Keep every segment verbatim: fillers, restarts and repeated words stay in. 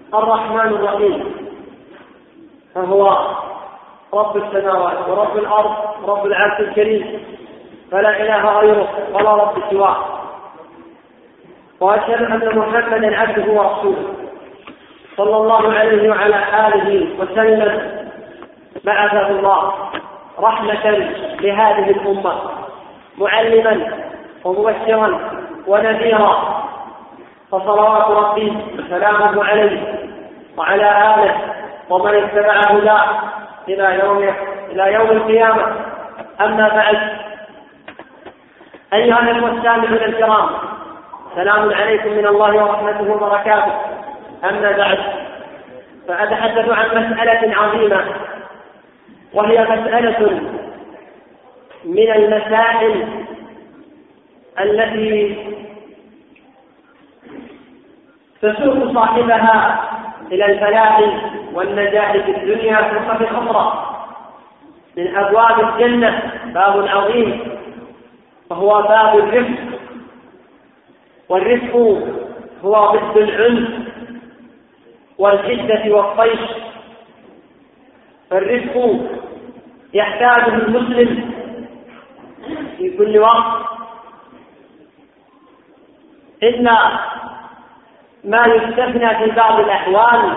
الرحمن الرحيم، فهو رب السماوات ورب الأرض ورب العرش الكريم، فلا إله غيره ولا رب سواه. وأشهد أن محمدا عبده ورسوله صلى الله عليه وعلى آله وسلم، بعثه الله رحمة لهذه الأمة، معلما ومبشرا ونذيرا، فصلوات ربي وسلامه عليه وعلى آله ومن اتبع هداه إلى يوم إلى يوم القيامة. أما بعد، أيها المستمعون الكرام، سلام عليكم من الله ورحمته وبركاته. أما بعد، فأتحدث عن مسألة عظيمة، وهي مسألة من المسائل التي تسوق صاحبها إلى الفلاح والنجاح في الدنيا ثم في الأخرى. من أبواب الجنة باب عظيم، وهو باب الرفق. والرفق هو ضد العنف والحدة والطيش، فالرفق يحتاجه المسلم في كل وقت، إلا ما يستثنى في بعض الأحوال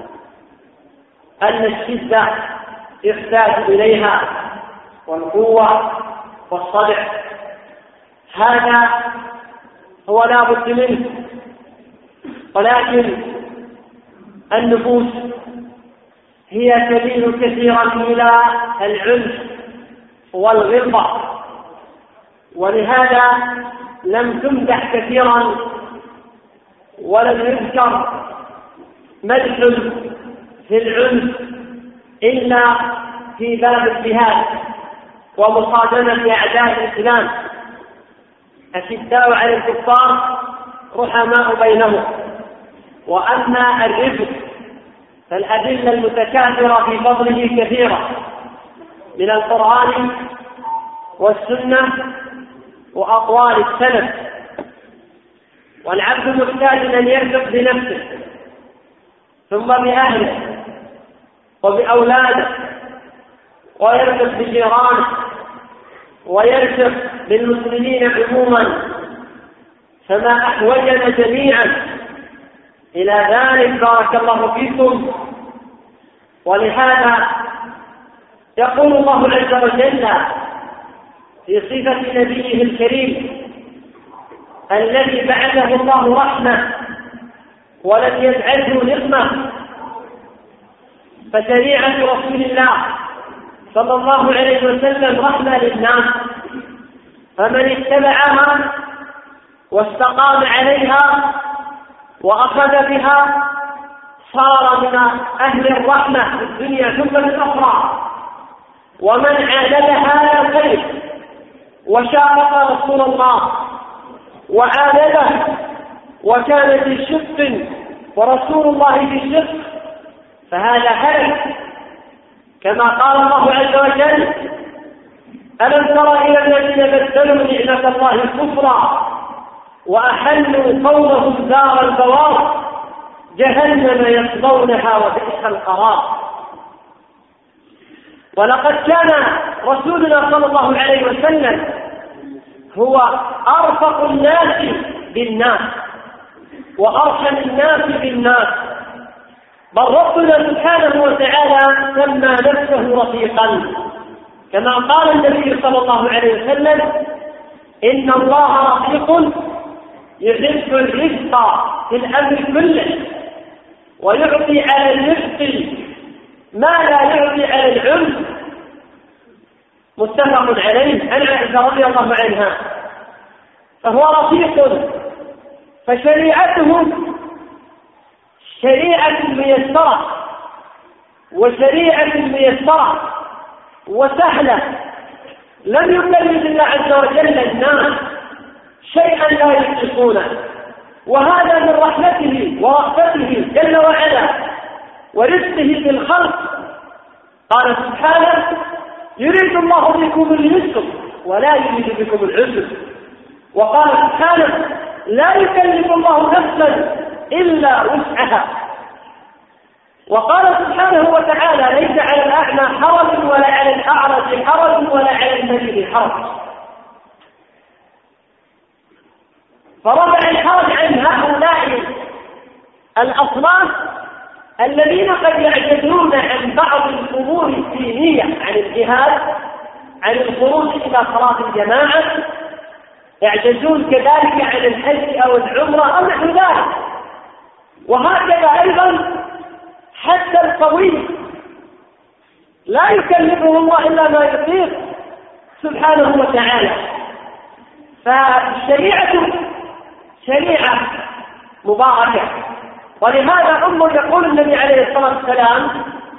أن الشدة يحتاج إليها والقوة والصدع، هذا هو لا بد منه. ولكن النفوس هي تميل كثيرا إلى العنف والغلظة، ولهذا لم تمدح كثيرا ولم يذكر مدح في العنف إلا في باب الجهاد ومصادمة أعداء الإسلام. أشداء على الكفار رحماء بينهم. وأما الرفق فالأدلة المتكاثرة في فضله كثيرة من القرآن والسنة وأقوال السلف، والعبد محتاج أن يرفق بنفسه ثم بأهله وبأولاده، ويرفق بجيرانه، ويرفق بالمسلمين عموما، فما أحوجنا جميعا إلى ذلك. بارك الله فيكم. ولهذا يقول الله عز وجل في صفة نبيه الكريم الذي بعثه الله رحمة ولم يجعله نقمة، فشريعة رسول الله صلى الله عليه وسلم رحمة للناس، فمن اتبعها واستقام عليها وأخذ بها صار من أهل الرحمة في الدنيا ثم في الأخرى. ومن عاندها لا خير وشارك رسول الله وعانده وكان في شق ورسول الله في شق، فهذا هلك. كما قال الله عز وجل: ألم تر إلى الذين بدلوا نعمة الله كفرا وأحلوا قومهم دار البوار جهنم يصلونها وبئس القرار. ولقد كان رسولنا صلى الله عليه وسلم هو أرفق الناس بالناس وأرحم الناس بالناس، بل ربنا سبحانه وتعالى سمى نفسه رفيقا، كما قال النبي صلى الله عليه وسلم: إن الله رفيق يحب الرفق في الأمر كله، ويعطي على الرفق ما لا يعطي على العنف. متفق عليه عن عائشة رضي الله عنها. فهو رفيق، فشريعته شريعة ميسرة، وشريعة ميسرة وسهلة، لم يكلف الله عز وجل الناس شيئا لا يطيقونه، وهذا من رحمته ورأفته جل وعلا ورزقه في الخلق. قال سبحانه: يريد الله بكم اليسر ولا يريد بكم العسر. وقال سبحانه: لا يكلف الله نفسا إلا وسعها. وقال سبحانه وتعالى: ليس على الأعمى حرج ولا على الأعرج حرج ولا على المريض حرج. فرفع الحرج عن هؤلاء الأصناف الذين قد يعجزون عن بعض الأمور الدينية، عن الجهاد، عن الخروج إلى صلاة الجماعة، يعجزون كذلك عن الحج أو العمرة أو نحو ذلك. وهكذا أيضا حتى القوي لا يكلفه الله إلا ما يطيق سبحانه وتعالى. فالشريعة شريعة مباركة، ولهذا أمه يقول النبي عليه الصلاة والسلام: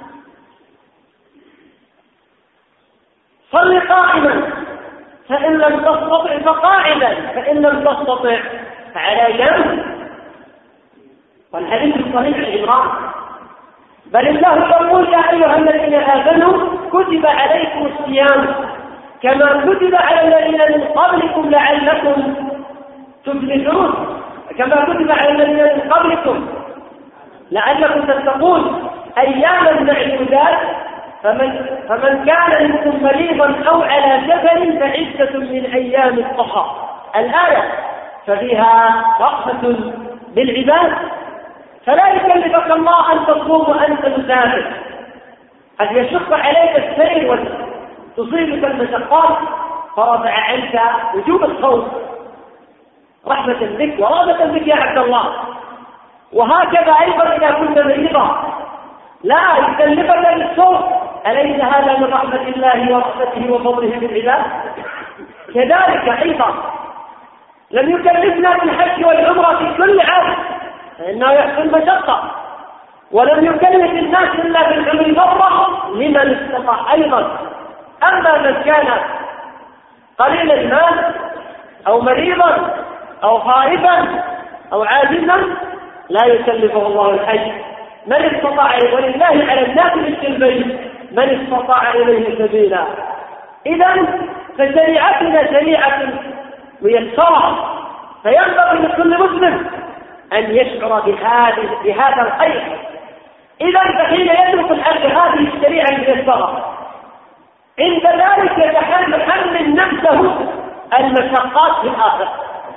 صل قائما فإن لم تستطع فقاعدا فإن لم تستطع فعلى جنب. والحديث الصحيح عمران: بل الله يقول: يا أيها الذين آمنوا كتب عليكم الصيام كما كتب على الذين من قبلكم لعلكم تفلحون، كما كتب على الذين من قبلكم لعلكم تتقون أياما معدودات، فمن, فمن كان منكم مريضا أو على سفر فعدة من أيام أخرى. الآية ففيها رحمة بالعباد، فلا يكلفك الله أن تصوم وأنت مسافر، قد يشق عليك السير وتصيبك المشقات، فرفع عنك وجوب الصوم رحمة بك ورغبة بك يا عبد الله. وهكذا أيضا إذا كنت مريضا لا يكلفك بالصوم، أليس هذا من رحمة الله ورحمته وفضله بالعباد؟ كذلك أيضا لم يكلفنا بالحج والعمرة في كل عام فإنه يحصل مشقة، ولم يكلف الناس إلا بالعمر مرة لمن استطاع أيضا. أما من كان قليل المال أو مريضا أو خائفا أو عاجزا لا يكلفه الله الحج. من استطاع، ولله على الناس مثل البيت من استطاع إليه سبيلا. إذن فشريعتنا شريعة ميسرة، فينبغي لكل مسلم أن يشعر بهذه بهذا الخير. إذن فحين يدرك الحج هذه الشريعة الميسرة عند ذلك يتحمل نفسه المشقات في الآخرة.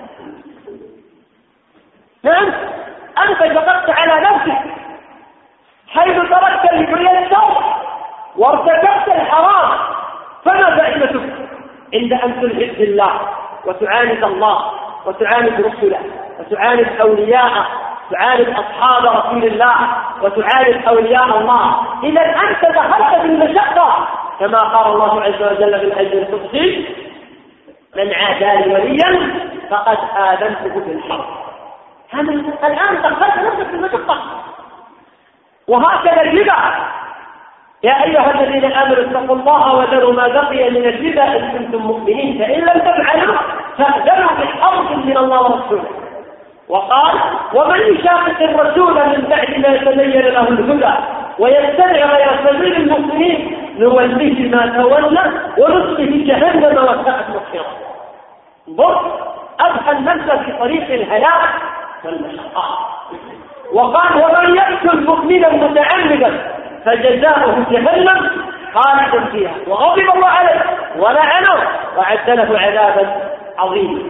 نعم، أنت شققت على نفسك حيث تركت الميسر وارتكبت الحرام، فما فائدتك عند أن تلحد بالله وتعاند الله وتعاند رسله وتعاند أولياءه، تعاند أصحاب رسول الله وتعاند أولياء الله؟ إذا أنت دخلت في المشقة، كما قال الله عز وجل في الحديث القدسي: من عادى لي وليا فقد آذنته بالحرب. الآن دخلت نفسك في المشقة. وهكذا الربا: يا أيها الذين آمنوا اتقوا الله وذروا ما بقي من الربا إن كنتم مؤمنين، فإن لم تفعلوا فاأذنوا بحرب من الله ورسوله. وقال: ومن يشاقق الرسول من بعد ما يتبين له الهدى ويتبع غير سبيل المؤمنين نوليه ما تولى ونصله جهنم وساءت مصيرا. انظر، أدخل نفسه في طريق الهلاك والمشقات. وقال: ومن يقتل مؤمنا متعمدا فجزاؤه جهنم خالدا فيها وغضب الله عليه ولعنه وأعد له عذابا عظيما.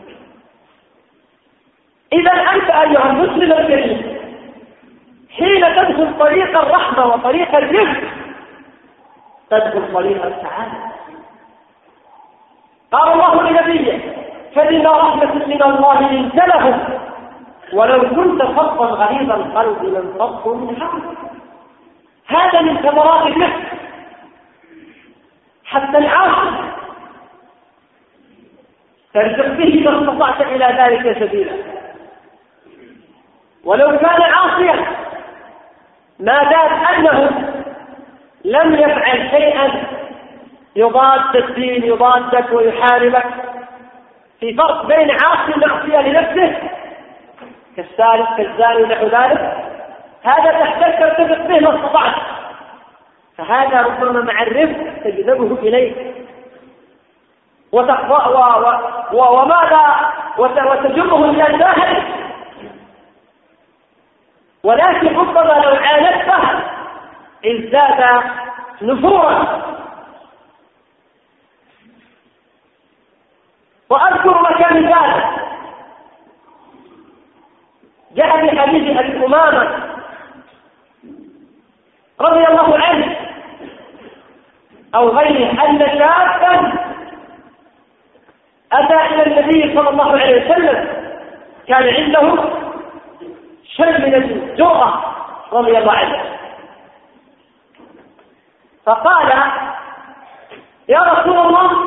إذا أنت أيها المسلم الكريم حين تدخل طريق الرحمة وطريق الرزق تدخل طريق السعادة. قال الله لنبيه: فبما رحمة من الله لنت لهم ولو كنت فظا غليظ القلب لانفضوا من حولك. هذا من ثمرات النفس. حتى العاصي ترزق به ما استطعت إلى ذلك سبيلا، ولو كان عاصيا ما دام أنه لم يفعل شيئا يضاد الدين يضادك ويحاربك. في فرق بين عاصي معصية لنفسه كالسارق كالزاني ونحو ذلك، هذا تحتاج ترتبط به ما استطعت، فهذا ربما مع الرفق تجذبه إليك وماذا وتجره إلى الجاهل. ولكن ربما لو عاندته ازداد نفورا. وأذكر مكان ذلك جاء في حديث أبي أمامة رضي الله عنه أو غيره أن شابا أتى إلى النبي صلى الله عليه وسلم كان عنده شيء من الجرأة رضي الله عنه، فقال يا رسول الله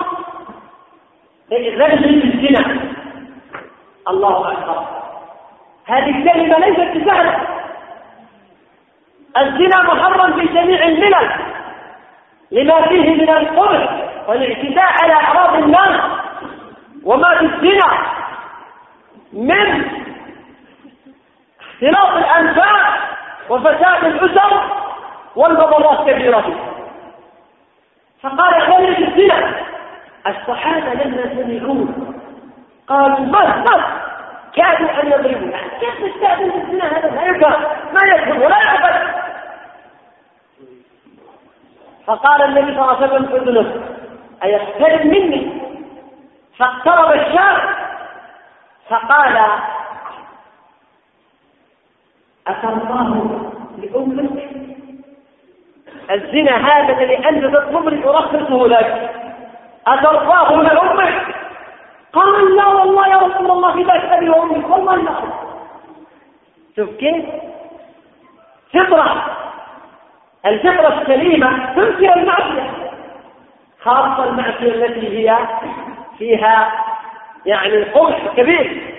رجل الزنا. الله أكبر، هذه الكلمة ليست بسهلة. الزنا محرم في جميع الملل لما فيه من القبح والاعتداء على أعراض الناس، وما في الزنا من اختلاط الأنفاق وفساد الأسر والمضرات كبيرة. فقال خلي الزنا. الصحابة لما سمعوه قالوا بس بس كادوا أن يضربوا. يعني كيف نستأذن الزنا؟ هذا لا يقع ما يدخل ولا يعقل. فقال النبي صلى الله عليه وسلم اذنه أيقترب مني؟ فاقترب الشاب فقال أترضاه لأمك؟ الزنا هذا الذي أنت تطلبني أرخصه لك أترضاه لأمك؟ قال لا والله يا رسول الله فداك أبي وأمك والله لا. شوف كيف فطرة، الفطرة السليمة تنكر المعصية، خاصة المعصية التي هي فيها يعني القبح كبير.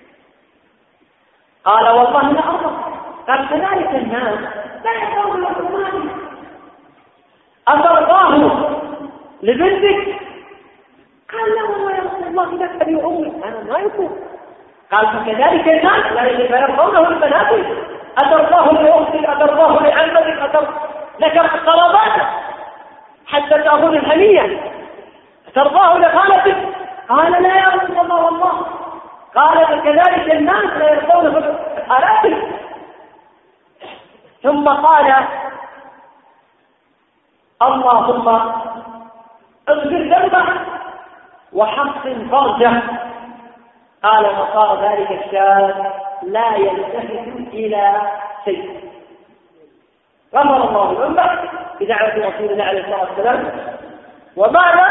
قال والله لا أرضى. قال كذلك الناس لا يرضون لأماني. أترضاه لبنتك؟ قال لا والله يا رسول الله فداك أبي وأمي أنا ما يكون. قال فكذلك الناس لا يرضونه لبناتك. أترضاه لأختك؟ أترضاه لعمتك؟ أترضاه لك القرابات حتى تأخذ الحمية؟ ترضاه لخالتك؟ قال لا يا رسول الله والله. قال فكذلك الناس لا يرضون خالاتك. ثم قال اللهم اغفر ذنبه وحصن فرجه. قال فصار ذلك الشاب لا يلتفت إلى شيء. غفر الله الأمة بدعوة رسول الله عليه الصلاة والسلام. وماذا؟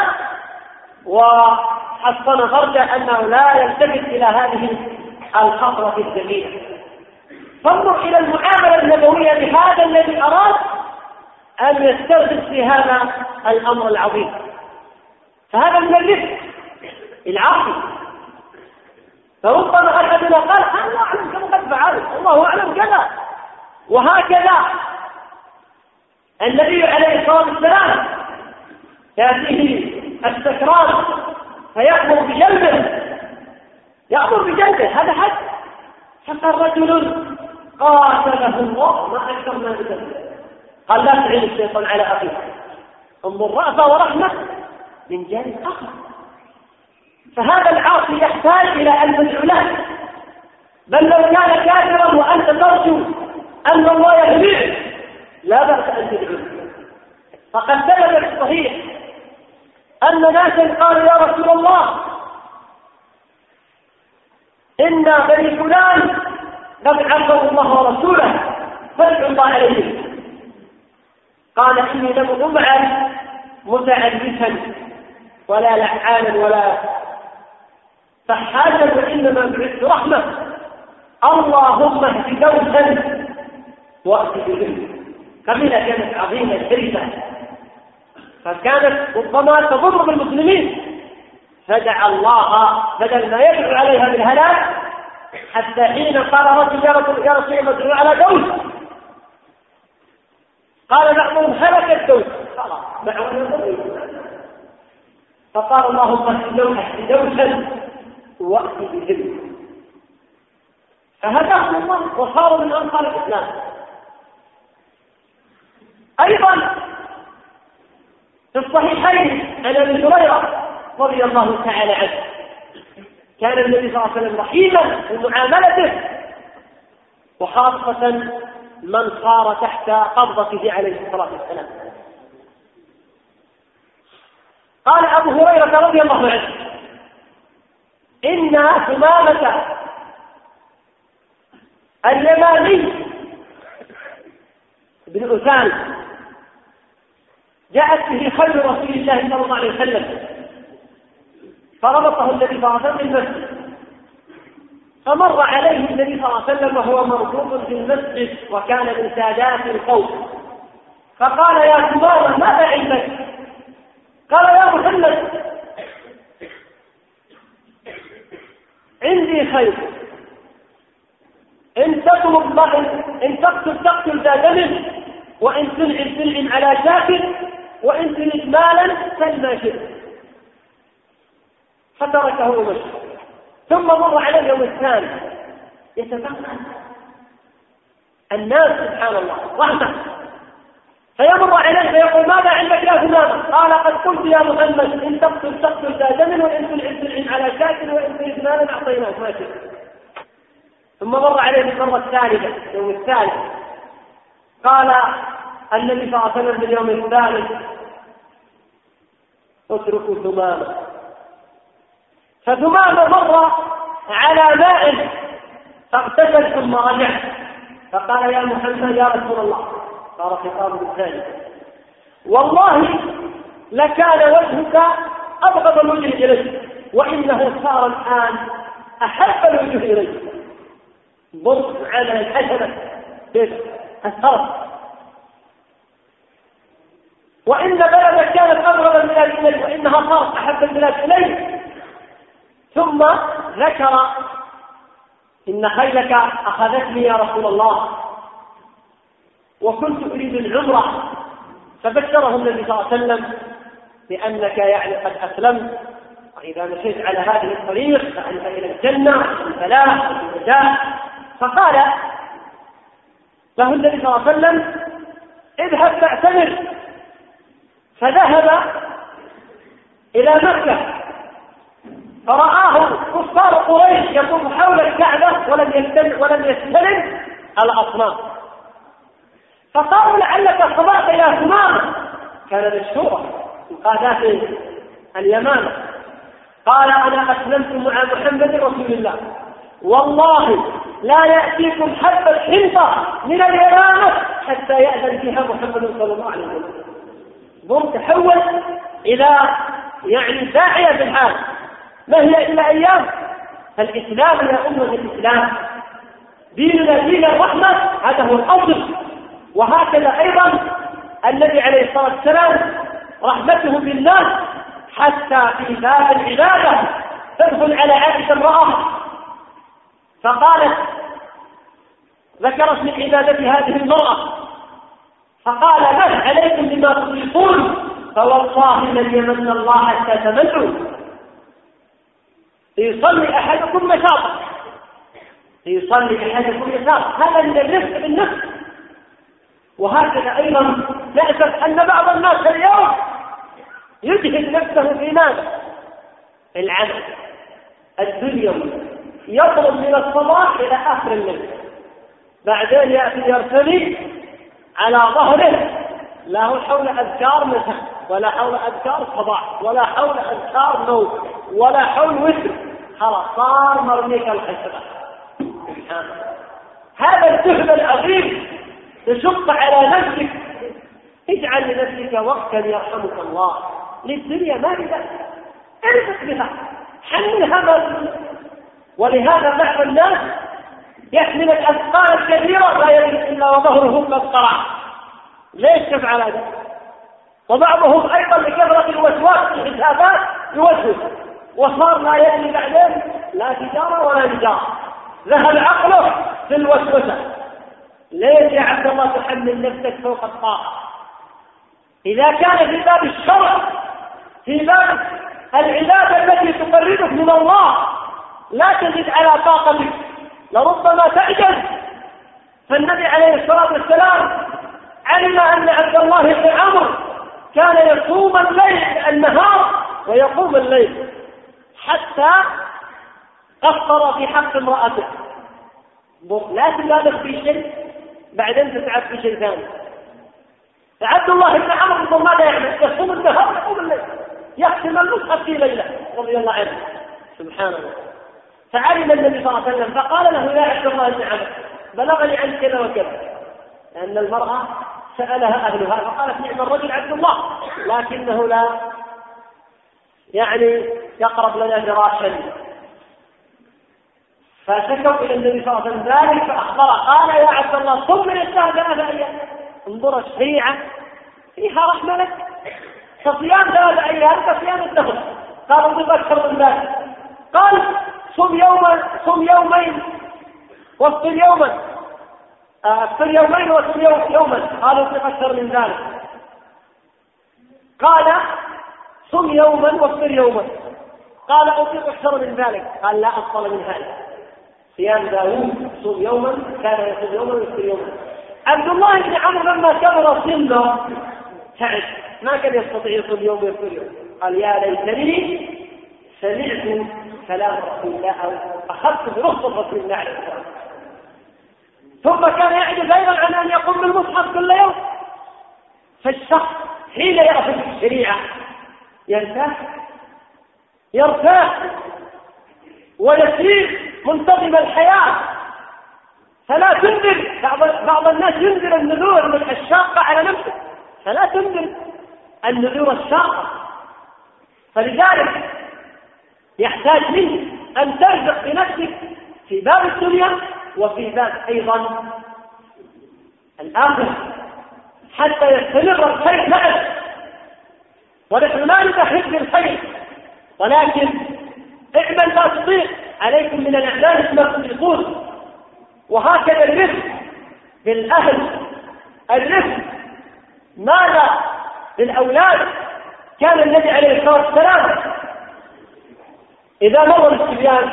وحصن فرجه أنه لا يلتفت إلى هذه الخطرة الجميلة. فانظر إلى المعاملة النبوية لهذا الذي أراد أن يسترشد في هذا الأمر العظيم. فهذا من الرفق العاقل. فربما أحدنا قال الله أعلم كم قد فعل، الله أعلم كذا. وهكذا النبي عليه الصلاة والسلام يأتيه السكران فيأمر بجلده، يأمر بجلده، هذا حد. فقال رجل قاتله الله ما أكثر ما يجلده. قال لا تعين الشيطان على أخيه، انظر رأفة ورحمة من جانب آخر. فهذا العاصي يحتاج إلى أن تدعو له، بل لو كان كافرا وأنت ترجو أن الله يهديه لا بأس أن تدعو. فقد ثبت في الصحيح أن ناسا قالوا يا رسول الله إن بني فلان قد عصوا الله ورسوله فادعوا الله عليهم. قال إني لم أبعث متعلفا ولا لعانا ولا فحاجا وإنما بعثت رحمة. اللهم اهد دوسا وأت بهم. قبيلة كانت عظيمة شريفة، فكانت ربما تضر بالمسلمين، فدعا الله بدل ما يدعو عليها بالهلاك، حتى حين قال رجل يا رسول يا رسول الله ادعو على دوس، قال بعضهم هلك الدوس، خلاص فقال اللهم اهد دوسا وأت بهم. فهداهم الله وصاروا من أنصار الإسلام. أيضا في الصحيحين عن أبي هريرة رضي الله تعالى عنه كان النبي صلى الله عليه وسلم رحيما في معاملته، وخاصة من صار تحت قبضته عليه الصلاة والسلام. قال أبو هريرة رضي الله عنه: إن ثمامة اليماني بن أثان جاءت به خيل رسول الله صلى الله عليه وسلم، فربطه النبي صلى الله عليه وسلم بالمسجد، فمر عليه النبي صلى الله عليه وسلم وهو مربوط في المسجد وكان من سادات القوم، فقال: يا ثمامة ماذا عندك؟ قال: يا محمد عندي خير، إن تطلب إن تقتل تقتل ذا دم، وإن تنعم تنعم على شاكر، وإن تريد مالا فلما شئت. فتركه ومشى. ثم مر عليه اليوم الثاني يتفقد الناس سبحان الله رحمة، فيمر عليه فيقول: ماذا عندك يا ثمامة؟ قال: قد قلت يا محمد إن تقتل تقتل ذا دم، وإن تنعم تنعم على شاكر، وإن تريد مالا أعطيناك ما شئت. ثم مر عليه المرة الثالثة اليوم الثالث، قال النبي صلى الله عليه وسلم في اليوم الثالث: اتركوا ثمامة. فثمامة مر على ماء فاغتسل ثم رجع، فقال: يا محمد يا رسول الله، صار خطاب الثاني: والله لكان وجهك أبغض الوجه إليه، وإنه صار الآن أحب الوجه إليه. بص على الحسنة كيف أثرت. وإن بلدك كانت أبغض البلاد إليه، وإنها صارت أحب البلاد إليه. ثم ذكر: إن خيلك أخذتني يا رسول الله وكنت أريد العمرة، فبشره النبي صلى الله عليه وسلم بأنك يعني قد أسلمت، وإذا مشيت على هذه الطريق فأنت إلى الجنة والفلاح والنجاة. فقال له النبي صلى الله عليه وسلم: اذهب فاعتمر. فذهب إلى مكة فرآه كفار قريش يطوف حول الكعبة ولم يستلم ولم يستلم الأصنام، فقالوا: لعلك صبرت يا ثمامة. كان مشهورا من قادات اليمامة. قال: أنا أسلمت مع محمد رسول الله، والله لا يأتيكم حبة حنطة من اليمامة حتى يأذن فيها محمد صلى الله عليه وسلم. ضم تحول إلى يعني داعية في الحال، ما هي إلا أيام. فالإسلام يا أمة الإسلام ديننا دين الرحمة، هذا هو الأصل. وهكذا أيضا النبي عليه الصلاة والسلام رحمته بالناس حتى في باب العبادة تدخل على عائشة امرأة فقالت، ذكرت من عبادة هذه المرأة فقال: ما عليكم بما تطيقون، فوالله لن يمن الله حتى تمنوا. يصلي أحدكم مشاطا، يصلي أحدكم مشاطا، هذا من الرفق بالنفس. وهكذا أيضا نأسف أن بعض الناس اليوم يجهد نفسه في ماذا؟ العمل الدنيوي، يطلب من الصباح إلى آخر الليل، بعدين يأتي يرتمي على ظهره، لا حول أذكار مساء، ولا حول أذكار صباح، ولا حول أذكار نوم، ولا حول وتر، خلاص صار مرميك الحسنة. هذا الجهد العظيم تشق على نفسك. اجعل لنفسك وقتا يرحمك الله، للدنيا ما بذلك، ارفق بها، حملها ما. ولهذا بعض الناس يحمل الأثقال الكبيرة لا يجد إلا وظهره قد قرع. ليش تفعل هذا؟ وبعضهم أيضا لكثرة الوسواس في الحسابات يوسوس، وصار لا يدري بعدين لا تجارة ولا نجارة، ذهب عقله في الوسوسة. ليش يا عبد الله تحمل نفسك فوق الطاقة؟ إذا كان في باب الشرع، في باب العبادة التي تقربك من الله، لا تزد على طاقتك، لربما تعجز. فالنبي عليه الصلاة والسلام علم أن عبد الله بن عمرو كان يصوم الليل النهار ويقوم الليل، حتى قصر في حق امرأته. لا تبالغ في شيء، بعدين تتعب في شيء ثاني. عبد الله بن عمرو ماذا يعمل؟ يصوم النهار ويقوم الليل، يختم المصحف في ليلة رضي الله عنه. سبحان الله. فعلم النبي صلى الله عليه وسلم فقال له يا عبد الله بن عمرو بلغني عن كذا وكذا، لأن المرأة سألها أهلها فقالت نعم الرجل عبد الله لكنه لا يعني يقرب لنا فراشا. فشكوا إلى النبي صلى الله عليه وسلم ذلك فأخبره قال يا عبد الله صم من الشهر ثلاثة أيام. انظر الشريعة فيها رحمة لك، فصيام ثلاثة أيام كصيام الدهر. قال انظر أكثر من ذلك، قال صم يوما صم يومين وافطر يوما، افطر يومين وصم يوما. قالوا انظر أكثر من ذلك، قال صم يوما وافطر يوما. قال انظر أكثر من ذلك، قال لا أفضل من هذا. صيام داوود صوم يوما كان يصوم يوما ويفطر يوما. عبد الله بن عمرو لما كبر سنه تعب ما كان يستطيع يصوم يوم ويفطر يوم. قال يا ليتني سمعت كلام رسول الله او اخذت برخصه رسول الله عليه الصلاه والسلام. ثم كان يعجز ايضا عن ان يقوم بالمصحف كل يوم. فالشخص حين ياخذ الشريعه يرتاح يرتاح ويسير منتظم الحياة. فلا تنذر بعض, بعض الناس ينذر النذور الشاقة على نفسه، فلا تنذر النذور الشاقة. فلذلك يحتاج منك أن ترزق بنفسك في باب الدنيا وفي باب أيضا الآخرة حتى يستمر الخير معك. ونحن لا نتحرك بالخير ولكن اعمل ما تطيق، عليكم من الأعمال ما تطيقون. وهكذا الرفق بالأهل، الرفق ماذا للأولاد. كان النبي عليه الصلاة والسلام إذا مر الصبيان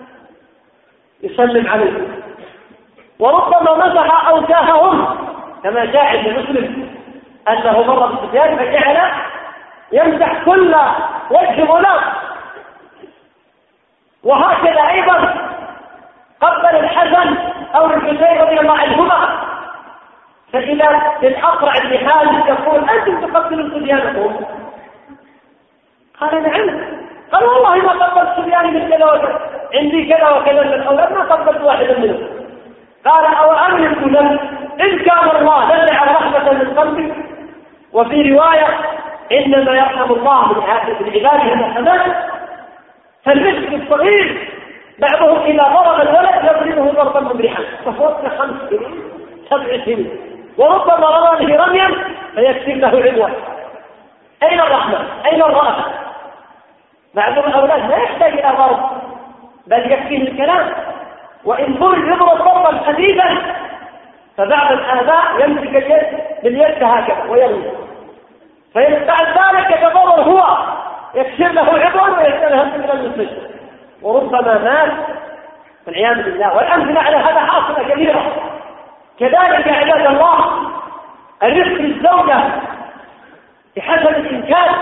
يسلم عليهم، وربما مسح أوجاههم كما جاء عند مسلم أنه مر بالصبيان فجعل يمسح كل وجه غلام. وهكذا أيضا قبل الحسن أو الحسين رضي الله عنهما. فإذا للأقرع بن حازم يقول أنتم تقبلون صبيانكم؟ قال نعم. قال والله ما قبلت صبياني من كذا وكذا، عندي كذا وكذا من الأولاد ما قبلت واحدا منهم. قال أو أملك لك إن كان الله نزع رحمة من قلبك. وفي رواية إنما يرحم الله من عباده الحسنات. فالرزق الصغير بعضهم إذا ضرب الولد يضربه ضربا مبرحا ففوق خمس سنين سبع سنين، وربما رمى به رميا فيكسر له عدوى. أين الرحمة؟ أين الرأفة؟ بعض الأولاد لا يحتاج إلى ضرب بل يكفيه الكلام، وإن ضرب يضرب ضربا حديدا. فبعض الآباء يمسك اليد باليد هكذا ويرمي، فبعد ذلك يتضرر هو يكسر له عدوى ويسألها من المستشفى وربما مات والعياذ بالله. والأمثلة على هذا حاصلة كبيرة. كذلك يا عباد الله الرفق للزوجة بحسب الإمكان.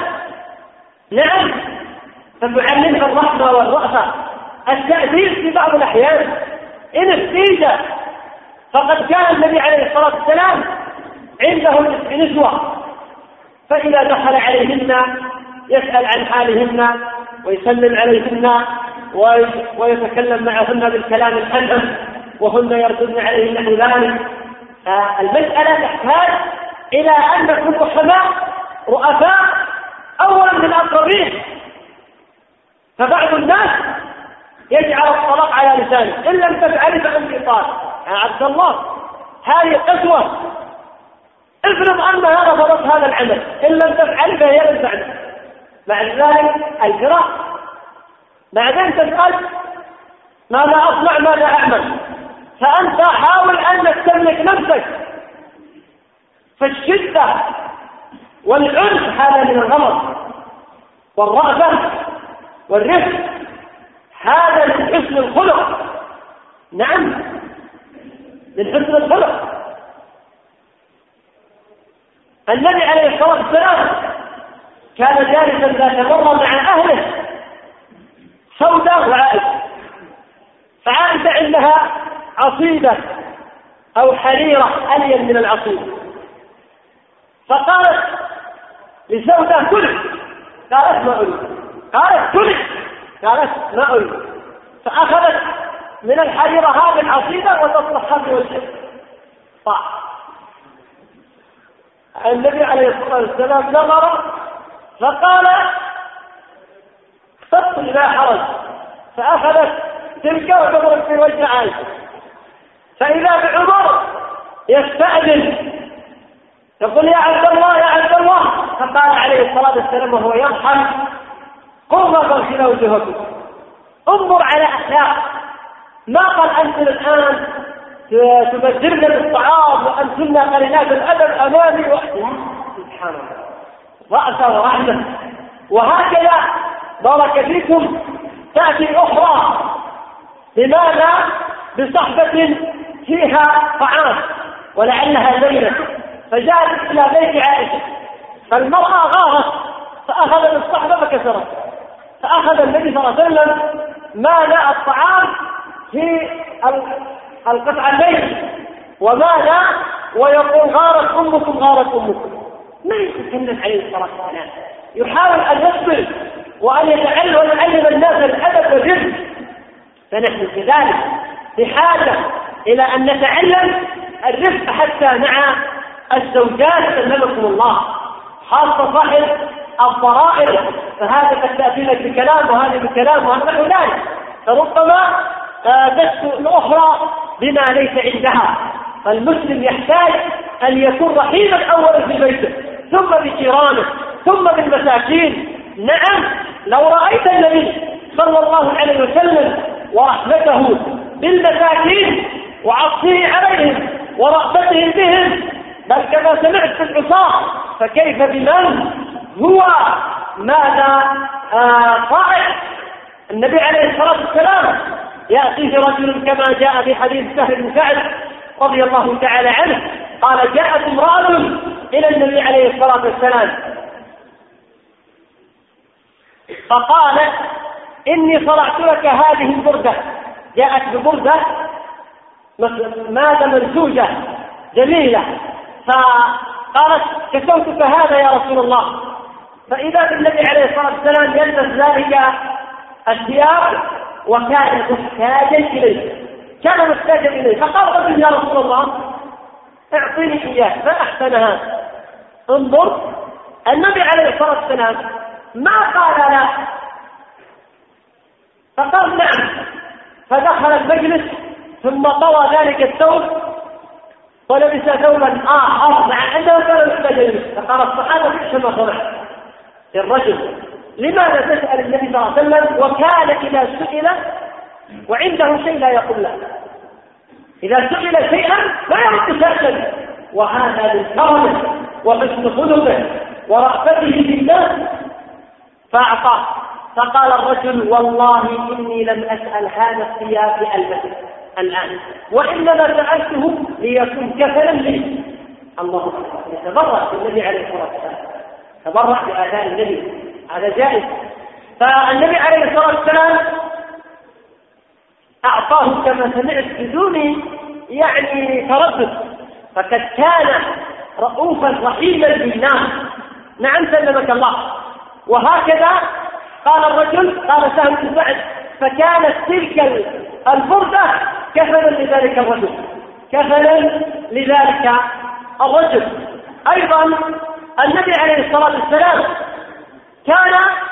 نعم فتعلمها الرحمة والرأفة. التأثير في بعض الأحيان إن احتيج، فقد كان النبي عليه الصلاة والسلام عنده نسوة فإذا دخل عليهن يسأل عن حالهن ويسلم عليهن ويتكلم معهن بالكلام الحسن وهن يردن عليه نحو ذلك. المسألة تحتاج إلى أن نكون رحماء رؤفاء أولا من الأقربين. فبعض الناس يجعل الطلاق على لسانه، إن لم تفعل فأنت طالق. يا عبد الله هذه قسوة، افرض أن هذا فرض هذا العمل، إن لم تفعل فهي لم تعمل. مع ذلك الفراق. بعدين تسأل ماذا أصنع ماذا أعمل، فأنت حاول أن تملك نفسك. فالشدة والعنف هذا من الغلط، والرأفة والرفق هذا من حسن الخلق. نعم من حسن الخلق. النبي عليه الصلاة والسلام كان جالسا ذات مرة مع أهله سوداء وعائشة، فعائشة عندها عصيدة أو حريرة ألين من العصير. فقالت لزوجها كل، قالت ما أريد، قالت كل، قالت ما أريد. فأخذت من الحريرة هذه العصيدة وتصلحها في وجهه. طاع. النبي عليه الصلاة والسلام نظر فقال اختص لا حرج، فأخذت تلك وتضرب في وجه عائشة. فإذا بعمر يستأذن يقول يا عبد الله يا عبد الله، فقال عليه الصلاة والسلام وهو يضحك قم فاغسل وجهكم. انظر على أخلاق، ما قال أنتم الآن تبذرن بالطعام وأنتن قليلات الأدب أمامي وحدي. سبحان الله، رأسه ورحمة. وهكذا بارك فيكم تأتي أخرى، لماذا؟ بصحبة فيها طعام ولعلها زينة، فجاءت إلى بيت عائشة، فالمرأة غارت فأخذ الصحبة فكسرت، فأخذ النبي صلى الله عليه وسلم ماء الطعام في القطعتين وماذا ويقول غارت أمكم غارت أمكم. ما يتكلم عليه الصلاة والسلام، يحاول أن يصبر وأن يتعلم ويعلم الناس الأدب والرفق. فنحن كذلك بحاجة إلى أن نتعلم الرفق حتى مع الزوجات سلمكم الله، خاصة صاحب الضرائر، فهذا قد تأتي لك بكلام وهذا بكلام وهذا نحو ذلك، فربما تسوء الأخرى بما ليس عندها. فالمسلم يحتاج أن يكون رحيما أولا في بيته، ثم بجيرانه، ثم بالمساكين. نعم، لو رأيت النبي صلى الله عليه وسلم ورحمته بالمساكين وعطفه عليهم ورأفته بهم، بل كما سمعت في العصاة، فكيف بمن هو ماذا طائع. النبي عليه الصلاة والسلام يأتيه رجل كما جاء في حديث سهل بن سعد رضي الله تعالى عنه، قال جاءت امرأة إلى النبي عليه الصلاة والسلام فقالت إني صنعت لك هذه البردة، جاءت ببردة ماذا منسوجة جميلة، فقالت كسوتك هذا يا رسول الله. فإذا بالنبي عليه الصلاة والسلام يلبس ذلك الثياب وكان محتاجا إليه، كان محتاجا إليه، فقال رجل يا رسول الله اعطيني إياه، فأحسن هذا. انظر، النبي عليه الصلاة والسلام ما قال لا، فقال نعم، فدخل المجلس ثم طوى ذلك الثوب ولبس ثوبا آخر مع أنه كان محتاجا إليه. فقال الصحابة بئس ما صنع الرجل، لماذا تسأل النبي صلى الله عليه وسلم؟ وكان إذا سئل وعنده شيء لا يقول له، إذا سئل شيئا لا يرد شيئا، وهذا من كرمه وحسن خلقه ورأفته بالناس فأعطاه. فقال الرجل والله إني لم أسأل هذا الثياب لألبسه الآن، وإنما سألته ليكون كفلا لي. الله أكبر، يتبرأ بالنبي عليه الصلاة والسلام، تبرأ بآثار النبي، هذا جائز. فالنبي عليه الصلاة والسلام أعطاه كما سمعت بدون يعني تردد، فقد كان رؤوفا رحيما بالناس. نعم سلمك الله. وهكذا قال الرجل، قال سهل بن سعد فكانت تلك البردة كفنا لذلك الرجل، كفنا لذلك الرجل. أيضا النبي عليه الصلاة والسلام كان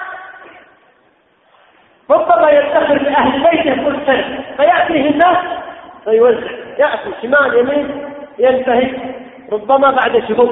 ربما يفتخر بأهل بيته كل سنة، فيأتيه الناس فيوزع، يأتي شمال يمين ينتهي ربما بعد شهور.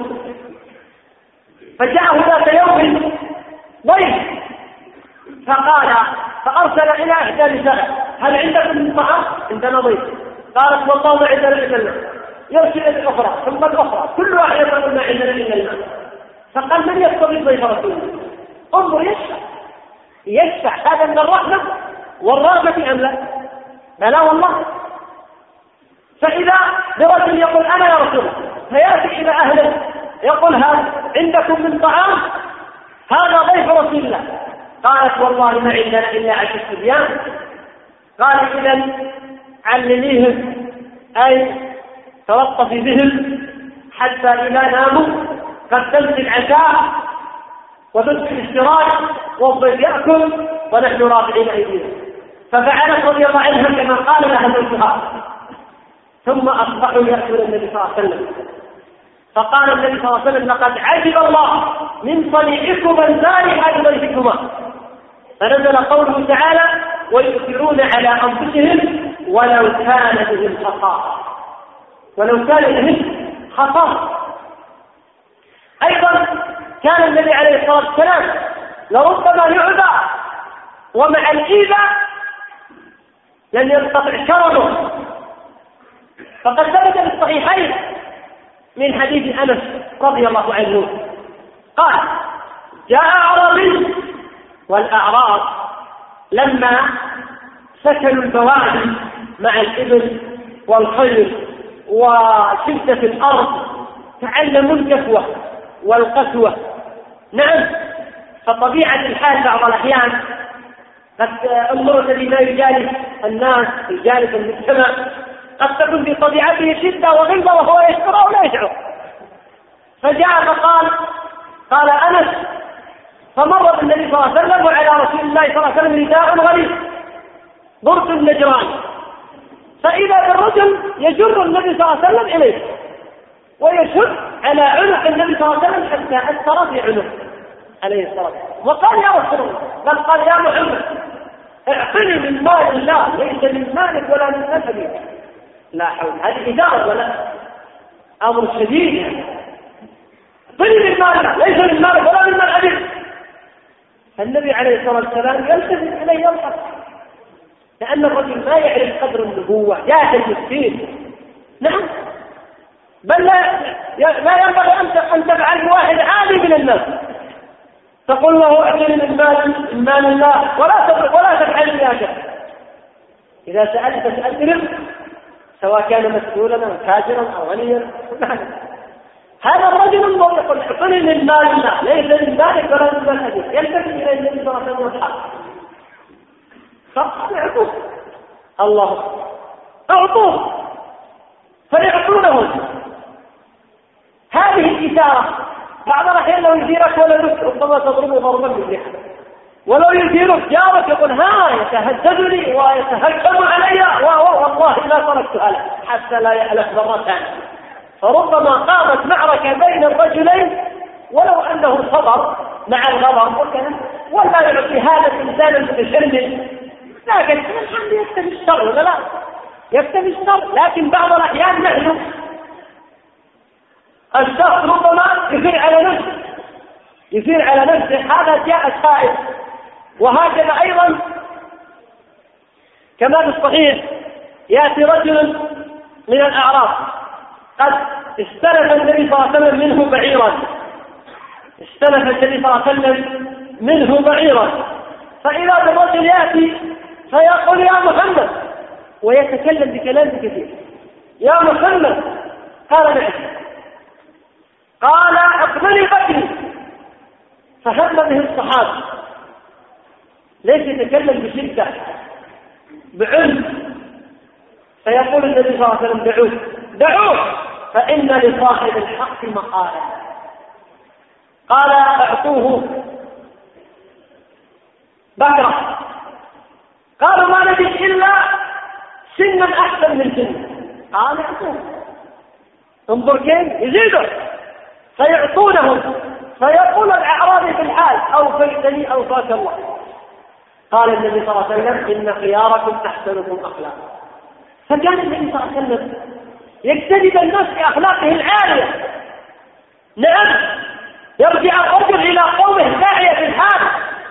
فجاءه ذات يوم ضيف فقال فأرسل إلى إحدى نساء هل عندكم من طعام؟ عندنا ضيف. قالت والله ما عندنا إلا الماء. يرسل الأخرى ثم الأخرى، كل واحد يقول ما عندنا إلا الماء. فقال من يستضيف ضيف رسول الله؟ انظر يشفع يشفع، هذا من الرحمة والرغبة أم لا؟ بلى والله. فإذا برجل يقول أنا يا رسول الله، فيأتي إلى أهله يقول هل عندكم من طعام؟ هذا ضيف رسول الله. قالت والله ما عندنا إلا عشر صبيان. قال إذن علميهم أي تلطفي بهم حتى إذا ناموا قدمت العشاء وبث الاشتراك والضيف يأكل ونحن رافعين أيدينا. ففعلت رضي الله عنها كما قال لها زوجها، ثم أصبحوا يأكل النبي صلى الله عليه وسلم. فقال النبي صلى الله عليه وسلم: لقد عجب الله من صنيعكم الزارع لضيفكما. فنزل قوله تعالى: ويؤثرون على أنفسهم ولو كان بهم خصاصة. ولو كان بهم خصاصة. أيضا كان النبي عليه الصلاة والسلام لربما يعذى ومع الإيذاء لن ينقطع كرمه. فقد ثبت في الصحيحين من حديث أنس رضي الله عنه قال: جاء أعرابي، والأعراب لما سكنوا البوادي مع الإبل والخيل وشدة الأرض تعلموا الكفوة والقسوة. نعم، فطبيعة الحال بعض الأحيان قد انظر الذي لا يجالس الناس يجالس المجتمع قد تكون في طبيعته شدة وغلظة وهو يشعر أو لا يشعر. فجاء فقال قال أنس: فمر بالنبي صلى الله عليه وسلم وعلى رسول الله صلى الله عليه وسلم رداء غليظ برد النجران، فإذا بالرجل يجر النبي صلى الله عليه وسلم إليه ويشد على عنق النبي صلى الله عليه وسلم حتى أثر في عنق عليه الصلاة والسلام. وقال: يا رسول الله، بل قال: يا محمد، اعطني من مال الله ليس من مالك ولا من نسبك. لا حول، هذه إدارة ولا أمر شديد يعني. اعطني من مال الله ليس من مالك ولا من مال أبيك. فالنبي عليه الصلاة والسلام يلتفت إليه يضحك، لأن الرجل ما يعرف قدر النبوة، جاهل مسكين. نعم، بل لا لا ينبغي أن تفعل واحد عادي من الناس تقول له: اعطني من مال من مال الله ولا تفعل ولا تفعل هذا. إذا سألت فاسأل رزق، سواء كان مسؤولا أو تاجرا أو غنيا. هذا الرجل يقول: اعطني من مال الله ليس من مالك ولا من مال أبيك. يلتفت إلى النبي صلى الله عليه وسلم ويضحك. فقال: اعطوه. الله اعطوه، فيعطونهم. هذه الإثارة بعض الأحيان لو يثيرك ولا يرك ربما تضربه ضربا باللحى، ولو يثيرك جارك يقول: ها يتهددني ويتهكم علي والله لا تركتها له حتى لا يألف مرتان. فربما قامت معركة بين الرجلين ولو أنه صبر مع الغضب وكان ولا يعطي هذا الإنسان المتشرد، لكن الحمد يكتب الشر ولا لا يكتب الشر. لكن بعض الأحيان نحن الشخص ربما يثير على نفسه يثير على نفسه هذا جاء الخائف. وهكذا أيضا كما في الصحيح يأتي رجل من الأعراب قد استلف النبي صلى الله عليه وسلم منه بعيرا استلف النبي صلى الله عليه وسلم منه بعيرا فإذا الرجل يأتي فيقول: يا محمد، ويتكلم بكلام كثير: يا محمد. قال: نعم. قال: اقبلي بكري. فهم به الصحابة، ليس يتكلم بشدة بعنف. فيقول النبي صلى الله عليه وسلم: دعوه دعوه فإن لصاحب الحق مقالا. قال: اعطوه بكرة. قالوا: ما نجد إلا سنا أحسن من سن. قال: اعطوه. انظر كيف يزيدوا فيعطونهم. فيقول الأعرابي في الحال: أوفيتني أوفاك الله. قال النبي صلى الله عليه وسلم: إن خياركم أحسنكم أخلاقا. فكان النبي صلى الله عليه وسلم يجتذب الناس بأخلاقه العالية. نعم، يرجع الرجل إلى قومه داعية في الحال.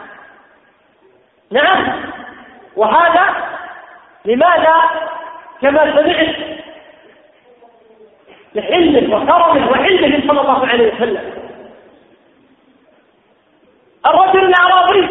نعم، وهذا لماذا؟ كما سمعت لحلمه وكرمه وحلمه صلى الله عليه وسلم. الرجل الأعرابي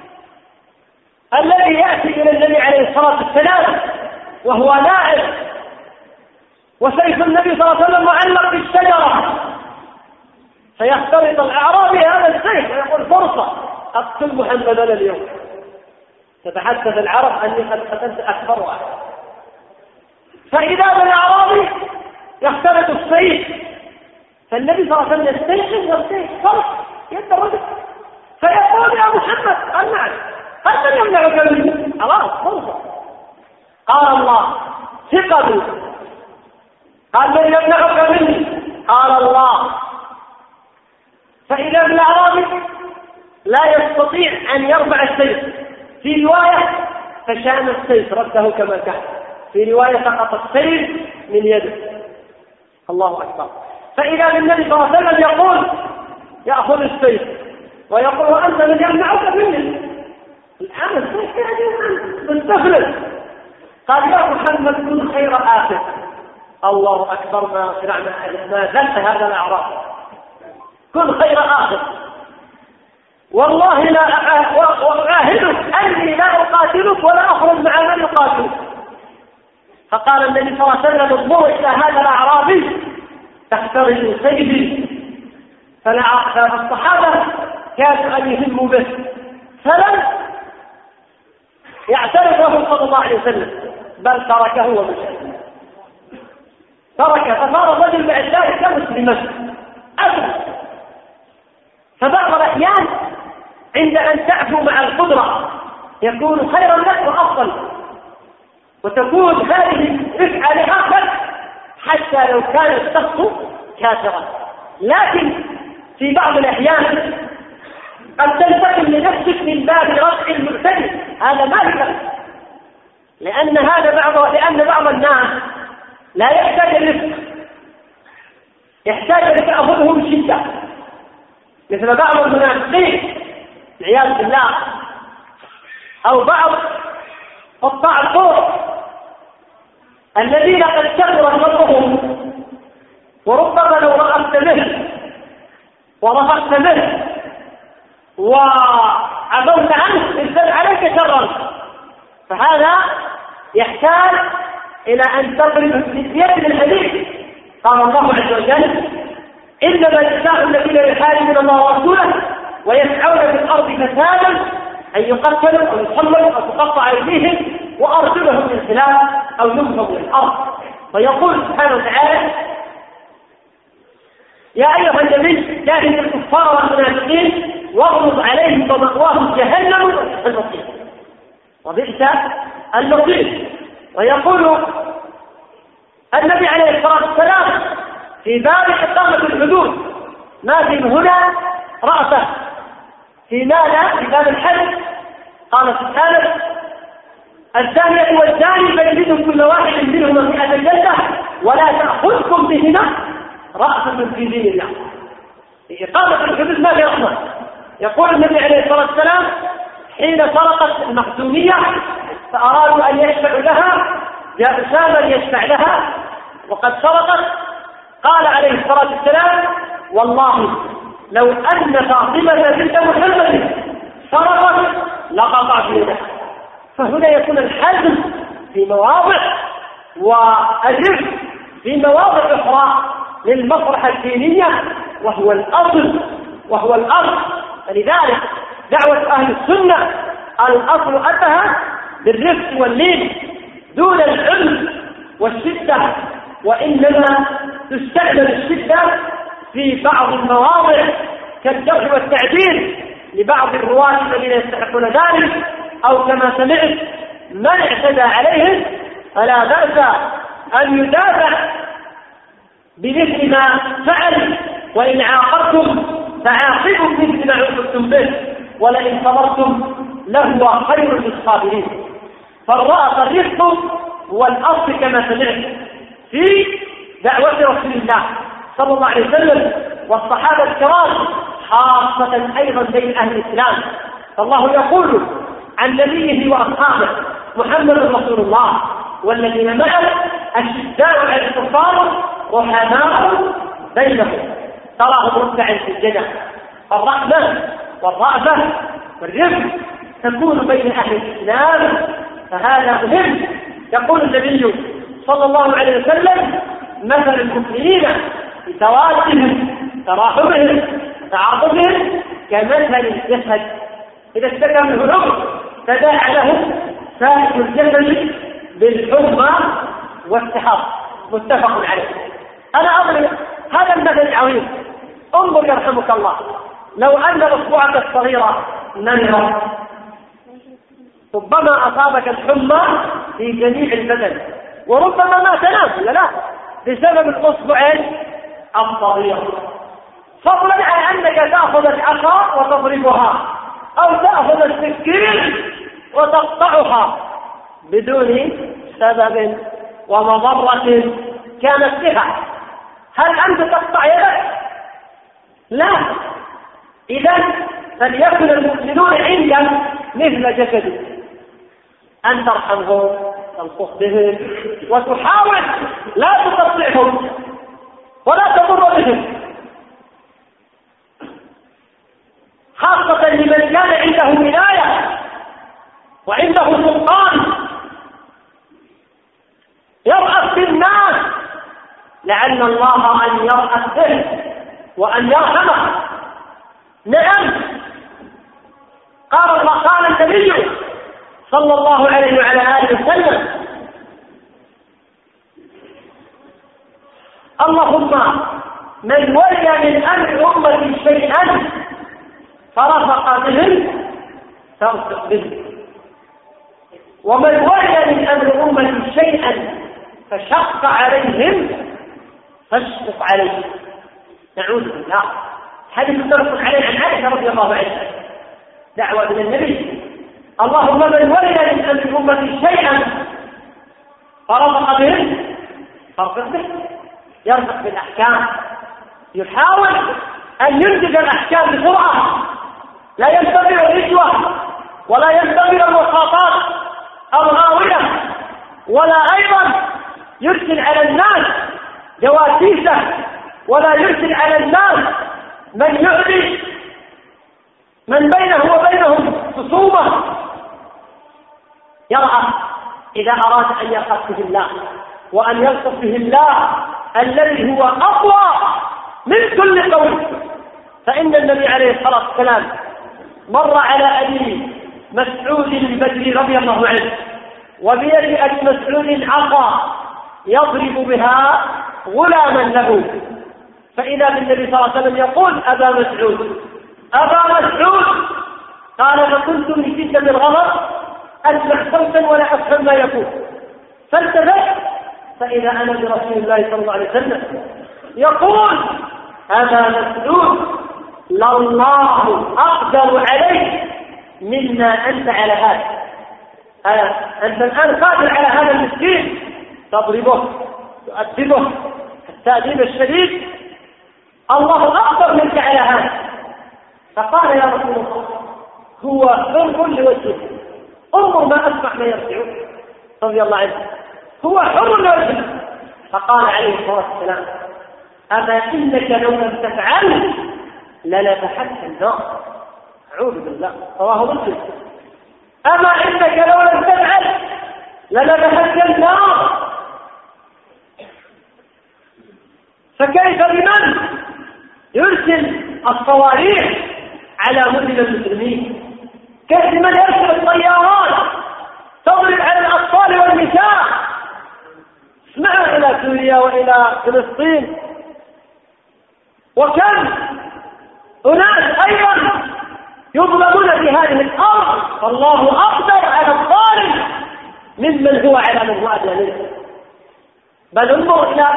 الذي يأتي إلى النبي عليه الصلاة والسلام وهو نائم وسيف النبي صلى الله عليه وسلم معلق بالشجرة، فيختلط الأعرابي هذا السيف ويقول: فرصة أقتل محمدا اليوم. تتحدث العرب أني قد قتلت أكبر واحد. فإذا بالأعرابي يختلط السيف، فالنبي صلى الله عليه وسلم يستيقظ والسيف فرق يد الرجل فيقول يا محمد قال نعم قال من يمنعك مني؟ خلاص فرصة. قال الله ثقل. قال من يمنعك مني؟ قال الله. فإذا الأعرابي لا يستطيع أن يرفع السيف، في رواية فشان السيف رده كما كان، في رواية سقط السيف من يده. الله أكبر. فإذا النبي صلى الله عليه وسلم يقول يأخذ السيف ويقول أنت من يمنعك مني؟ الآن السيف يعني مستفلت. قال يا محمد كن خير آخر. الله أكبر. ما سمعنا ما زلت هذا الأعراب كن خير آخر. والله لا أعاهدك أني لا أقاتلك ولا أخرج مع من يقاتلك. فقال النبي صلى الله عليه وسلم اضمر إلى هذا الأعرابي تخترج سيفي. فالصحابة كانوا أن يهموا به فلم يعترف له صلى الله عليه وسلم بل تركه ومشى. ترك فصار الرجل بعد ذلك مسلما أسلم. فبعض الأحيان عند أن تعفو مع القدرة يكون خيرا لك وأفضل، وتكون هذه رفعة لآخر حتى لو كان الشخص كافرا. لكن في بعض الأحيان قد تنتقل لنفسك من باب رفع المعتدل، هذا ما يكفي، لأن هذا بعض لأن بعض الناس لا يحتاج الرفق، يحتاج أن تأخذهم شدة، مثل بعض المنافقين والعياذ بالله، أو بعض قطاع الطرق الذين قد كثر شرهم، وربما لو رأت منه ورفقت منه وعظمت عنه ازداد عليك شرا. فهذا يحتاج إلى أن تضرب بيد الحديث. قال الله عز وجل إنما الجزاء الذين يحاربون الله ورسوله ويسعون في الأرض فسادا أن يقتلوا أو يصلوا أو تقطع أيديهم وأرجلهم من خلاف أو ينفضوا من الأرض. ويقول سبحانه وتعالى يا أيها النبي جاهد الكفار والمنافقين واغلظ عليهم ومأواهم جهنم المصير وبئس المصير. ويقول النبي عليه الصلاة والسلام في باب إقامة الحدود ما في هنا رأسه في ماذا؟ في باب الحج قال سبحانه الزانية والزاني فاجلدوا كل واحد منهما مئة جلدة ولا تأخذكم بهما رأفة في دين الله. في إقامة الحدود ما في رحمة. يقول النبي عليه الصلاة والسلام حين سرقت المخزومية فأرادوا أن يشفعوا لها جاء أسامة يشفع لها وقد سرقت، قال عليه الصلاة والسلام والله لو أن فاطمة بنت محمد سرقت لقطعت يدها. فهنا يكون الحزم في مواضع والرفق في مواضع أخرى للمصلحة الدينية وهو الأصل وهو الأصل. فلذلك دعوة أهل السنة الأصل أتها بالرفق واللين دون العنف والشدة، وإنما تستعمل الشدة في بعض المواضع كالجرح والتعديل لبعض الرواة الذين يستحقون ذلك، أو كما سمعت من اعتدى عليهم فلا بأس أن يدافع بمثل ما فعل، وإن عاقبتم فعاقبوا بمثل ما عوقبتم به ولئن صبرتم لهو خير للصابرين. فالرأس الرفق هو الأصل كما سمعت في دعوة رسول الله صلى الله عليه وسلم والصحابة الكرام خاصة أيضا بين أهل الإسلام. فالله يقول عن نبيه وأصحابه محمد رسول الله والذين معه أشداء على الكفار رحماء بينهم تراهم ركعا سجدا. الرحمة والرأفة والرفق تكون بين أهل الإسلام، فهذا مهم. يقول النبي صلى الله عليه وسلم مثل المؤمنين بتوادهم تراحمهم تعاطفهم كمثل الجسد إذا اشتكى منه عضو تداعى له سائر الجسد بالحمى والسحر متفق عليه. أنا أضرب هذا المثل العظيم. انظر يرحمك الله، لو أن أصبعك الصغيرة نمرة ربما أصابك الحمى في جميع البدن، وربما ما تنام ولا لا بسبب الأصبعين الصغيرة، فضلا عن أنك تأخذ العصا وتضربها أو تأخذ السكين وتقطعها بدون سبب ومضرة كانت بها. هل أنت تقطع يدك؟ لا. إذن فليكن المؤمنون عندك مثل جسدك، أن ترحمهم تلطف بهم وتحاول لا تقطعهم ولا تضر بهم، خاصة لمن كان عنده ولاية وعنده سلطان يرأس بالناس، لعل الله أن يرأس به وأن يرحمه. نعم، قال الله قال النبي صلى الله عليه وعلى آله وسلم: اللهم من ولي من أمر أمتي شيئا فرفق بهم فارفق به، ومن ولي من أمر أمتي شيئا فشق عليهم فاشفق عليه. نعوذ بالله. حديث متفق عليه عن عائشة رضي الله عنها، دعوة من النبي: اللهم من ولي من أمر أمتي شيئا فرفق بهم فارفق به، يرفق بالأحكام، يحاول أن ينتج الأحكام بسرعة، لا ينتظر الرشوة ولا ينتظر الوساطات الغاوية، ولا أيضا يرسل على الناس جواسيسه، ولا يرسل على الناس من يؤذي من بينه وبينهم خصومة. يرأى إذا أراد أن يلطف به الله وأن يلطف به الله الذي هو أقوى من كل قول. فإن النبي عليه الصلاة والسلام مر على أبي مسعود البدري رضي الله عنه، وبيد أبي مسعود عصا يضرب بها غلاما له، فإذا بالنبي صلى الله عليه وسلم يقول: أبا مسعود أبا مسعود. قال: فكنت من شدة الغضب أسمع صوتا ولا أفهم ما يقول، فالتفت فإذا أنا برسول الله صلى الله عليه وسلم يقول: أبا مسعود لله أقدر عليك مما أنت على هذا. أنت الآن قادر على هذا المسكين، تضربه تؤدبه التأديب الشديد، الله أقدر منك على هذا. فقال: يا رسول الله هو حر لوجهه، انظر ما أسمع ما يرجع رضي الله عنه، هو حر لوجهه. فقال عليه الصلاة والسلام: أما إنك لو لم تفعل للفحت النار. أعوذ بالله، رواه مسلم. أما إنك لو لم تفعل للفحت النار. فكيف بمن يرسل الصواريخ على مدن المسلمين؟ كيف بمن يرسل الطيارات تضرب على الأطفال والنساء؟ اسمعوا إلى سوريا وإلى فلسطين، وكم أناس أيضا يظلمون في هذه الأرض، فالله أقدر على الظالم ممن هو على من هو أدنى منه. بل انظر إلى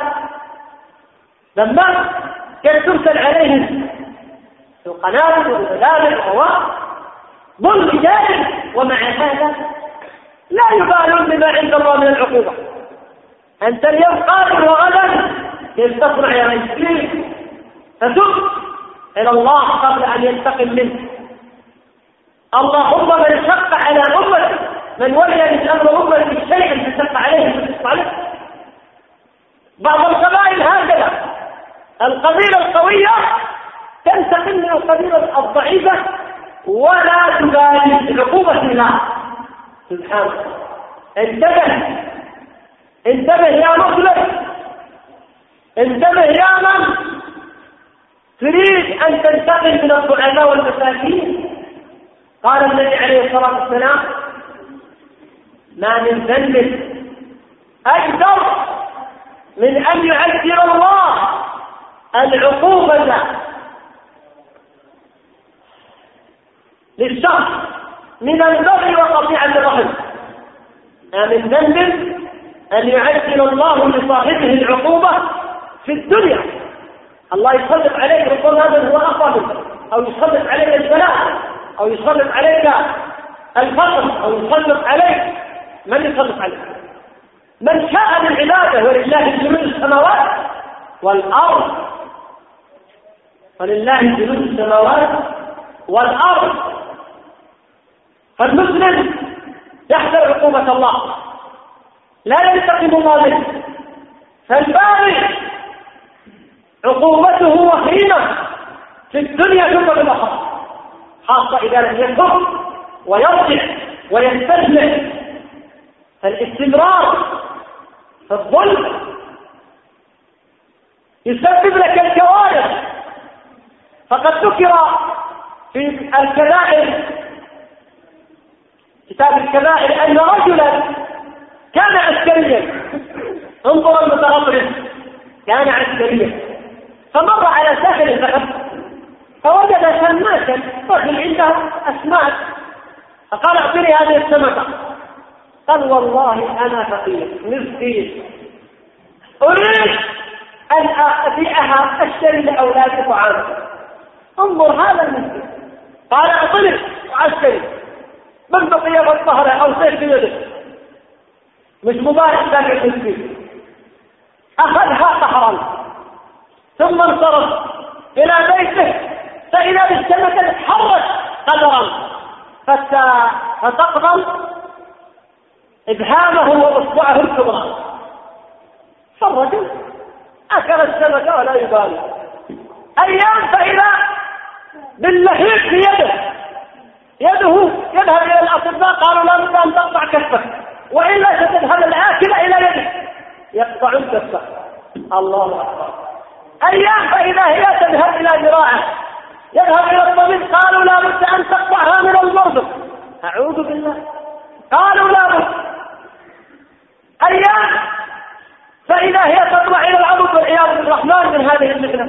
لما كانت ترسل عليهم القنابل والمدافع والقوات ظلم جاهل، ومع هذا لا يبالون بما عند الله من العقوبة. أنت اليوم قادر وغدا كيف تصنع يا مسكين، فتب إلى الله قبل أن ينتقم منه. اللهم من شق على أمة من ولي من أمر أمة شيئا فشق عليه فشق. بعض القبائل هكذا، القبيلة القوية تنتقم من القبيلة الضعيفة ولا تبالي بعقوبة الله سبحانه. انتبه انتبه يا مسلم، انتبه يا من تريد أن تنتقم من الضعفاء والمساكين. قال النبي عليه الصلاة والسلام: ما من ذنب أكثر من أن يعجل الله العقوبة للشخص من البغي وقطيعة الرحم، من ذنب أن يعجل الله لصاحبه العقوبة في الدنيا. الله يسلط عليك، ربما هذا هو أقوى منه، أو يسلط عليك البلاء، أو يسلط عليك الفقر، أو يسلط عليك من يسلط عليك؟ من شاء بالعبادة، ولله جنود السماوات والأرض، ولله جنود السماوات والأرض. فالمسلم يحذر عقوبة الله، لا ينتقم الله منه. فالباغي عقوبته وخيمة في الدنيا ثم في الآخرة، خاصة إذا لم يكفر ويرجع ويستسلم. فالاستمرار في الظلم يسبب لك الكوارث. فقد ذكر في الكبائر، كتاب الكبائر، أن رجلا كان عسكريا، انظر المتغطرس، كان عسكريا، فمر على ساحل البحر فوجد سماكا، رجل عنده أسماك، فقال اعطني هذه السمكة. قال والله أنا فقير مسكين، أريد أن أبيعها أشتري لأولادي طعاما. انظر هذا المسكين، قال اعطني وأشتري. من بقي بالظهر أو سيف بيده، مش مبارك ذاك المسكين، أخذها قهرا ثم انصرف إلى بيته، فإذا بالسمكة تتحرك قدرا فتقضم إبهامه وإصبعه الكبرى. فالرجل أكل السمكة ولا يبالي. أيام فإذا باللهيب في يده، يده يذهب إلى الأطباء قالوا لا بد أن تقطع كفك وإلا ستذهب الآكلة إلى يدك، يقطعون كفك. الله أكبر. أيام فإذا هي تذهب إلى ذراعه، يذهب إلى الطبيب قالوا لا بد أن تقطعها من المرفق. أعوذ بالله، قالوا لا بد. أيام فإذا هي تطلع إلى العضد والعياذ بالرحمن من هذه المحنة.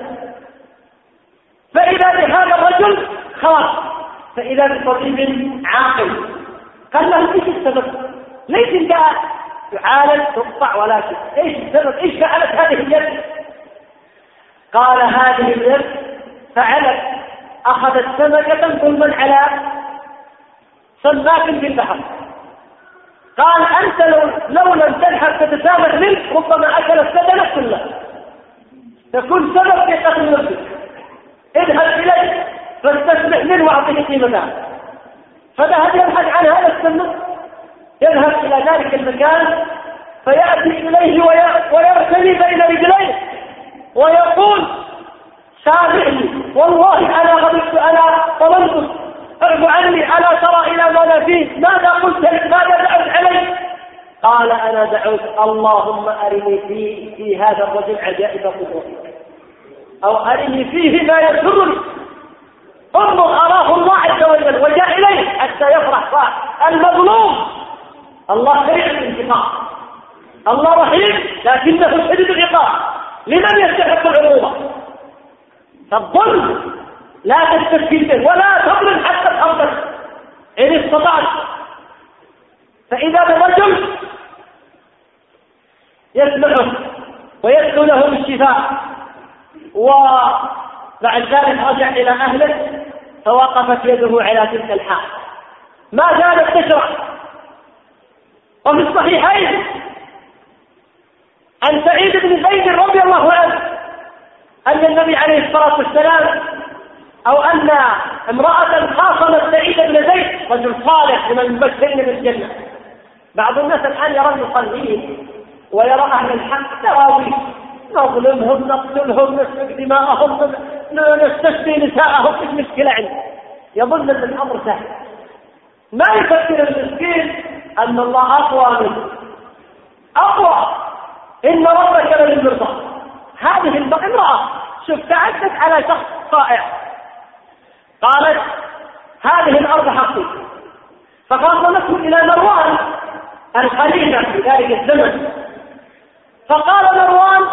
فإذا بهذا الرجل خلاص، فإذا بطبيب عاقل قال له ايش السبب؟ ليش انت تعالج تقطع ولا شيء؟ ايش السبب؟ ايش فعلت هذه اليد؟ قال هذه اليد فعلت اخذت سمكة ظلما على سماك في البحر. قال انت لو, لو لم تلحق تتسامح منك ربما اكل السدنة كلها، تكون سبب في قتل نفسك. اذهب اليه فاستسمح منه واعطيه قيمته. فذهب يبحث عن هذا السمك، يذهب الى ذلك المكان فياتي اليه ويرتمي بين رجليه ويقول سامحني والله انا غضبت، انا ظلمتك، اعف عني، الا ترى الى ما انا فيه، ماذا قلت لك، ماذا دعوت علي؟ قال انا دعوت اللهم ارني في في هذا الرجل عجائب قدرتك، او ارني فيه ما يسرني. انظر اراه الله عز وجل وجاء اليه حتى يفرح المظلوم. الله سريع الانتقام، الله رحيم لكنه شديد العقاب لمن يستحق العقوبة. فالظلم لا تستسهل به ولا تظلم حتى الأرض إن استطعت. فإذا بالرجل يسمعه ويدعو له بالشفاء، وبعد ذلك رجع إلى أهله فوقفت يده على تلك الحال، ما زالت تشرح. وفي الصحيحين عن سعيد بن زيد رضي الله عنه أن النبي عليه الصلاة والسلام أو أن امرأة خاصمت سعيد بن زيد، رجل صالح من المبشرين بالجنة. بعض الناس الآن يرى المصلين ويرى أهل الحق تراويح، نظلمهم نقتلهم نسفك دماءهم نستشفي نساءهم، مش مشكلة عنده، يظن أن الأمر سهل. ما يفكر المسكين أن الله أقوى منه، أقوى، إن ربك للمرضى. هذه امرأة شوف تعدت على شخص طائع، قالت هذه الأرض حقي، فقامته إلى مروان الخليفة في ذلك الزمن فقال مروان: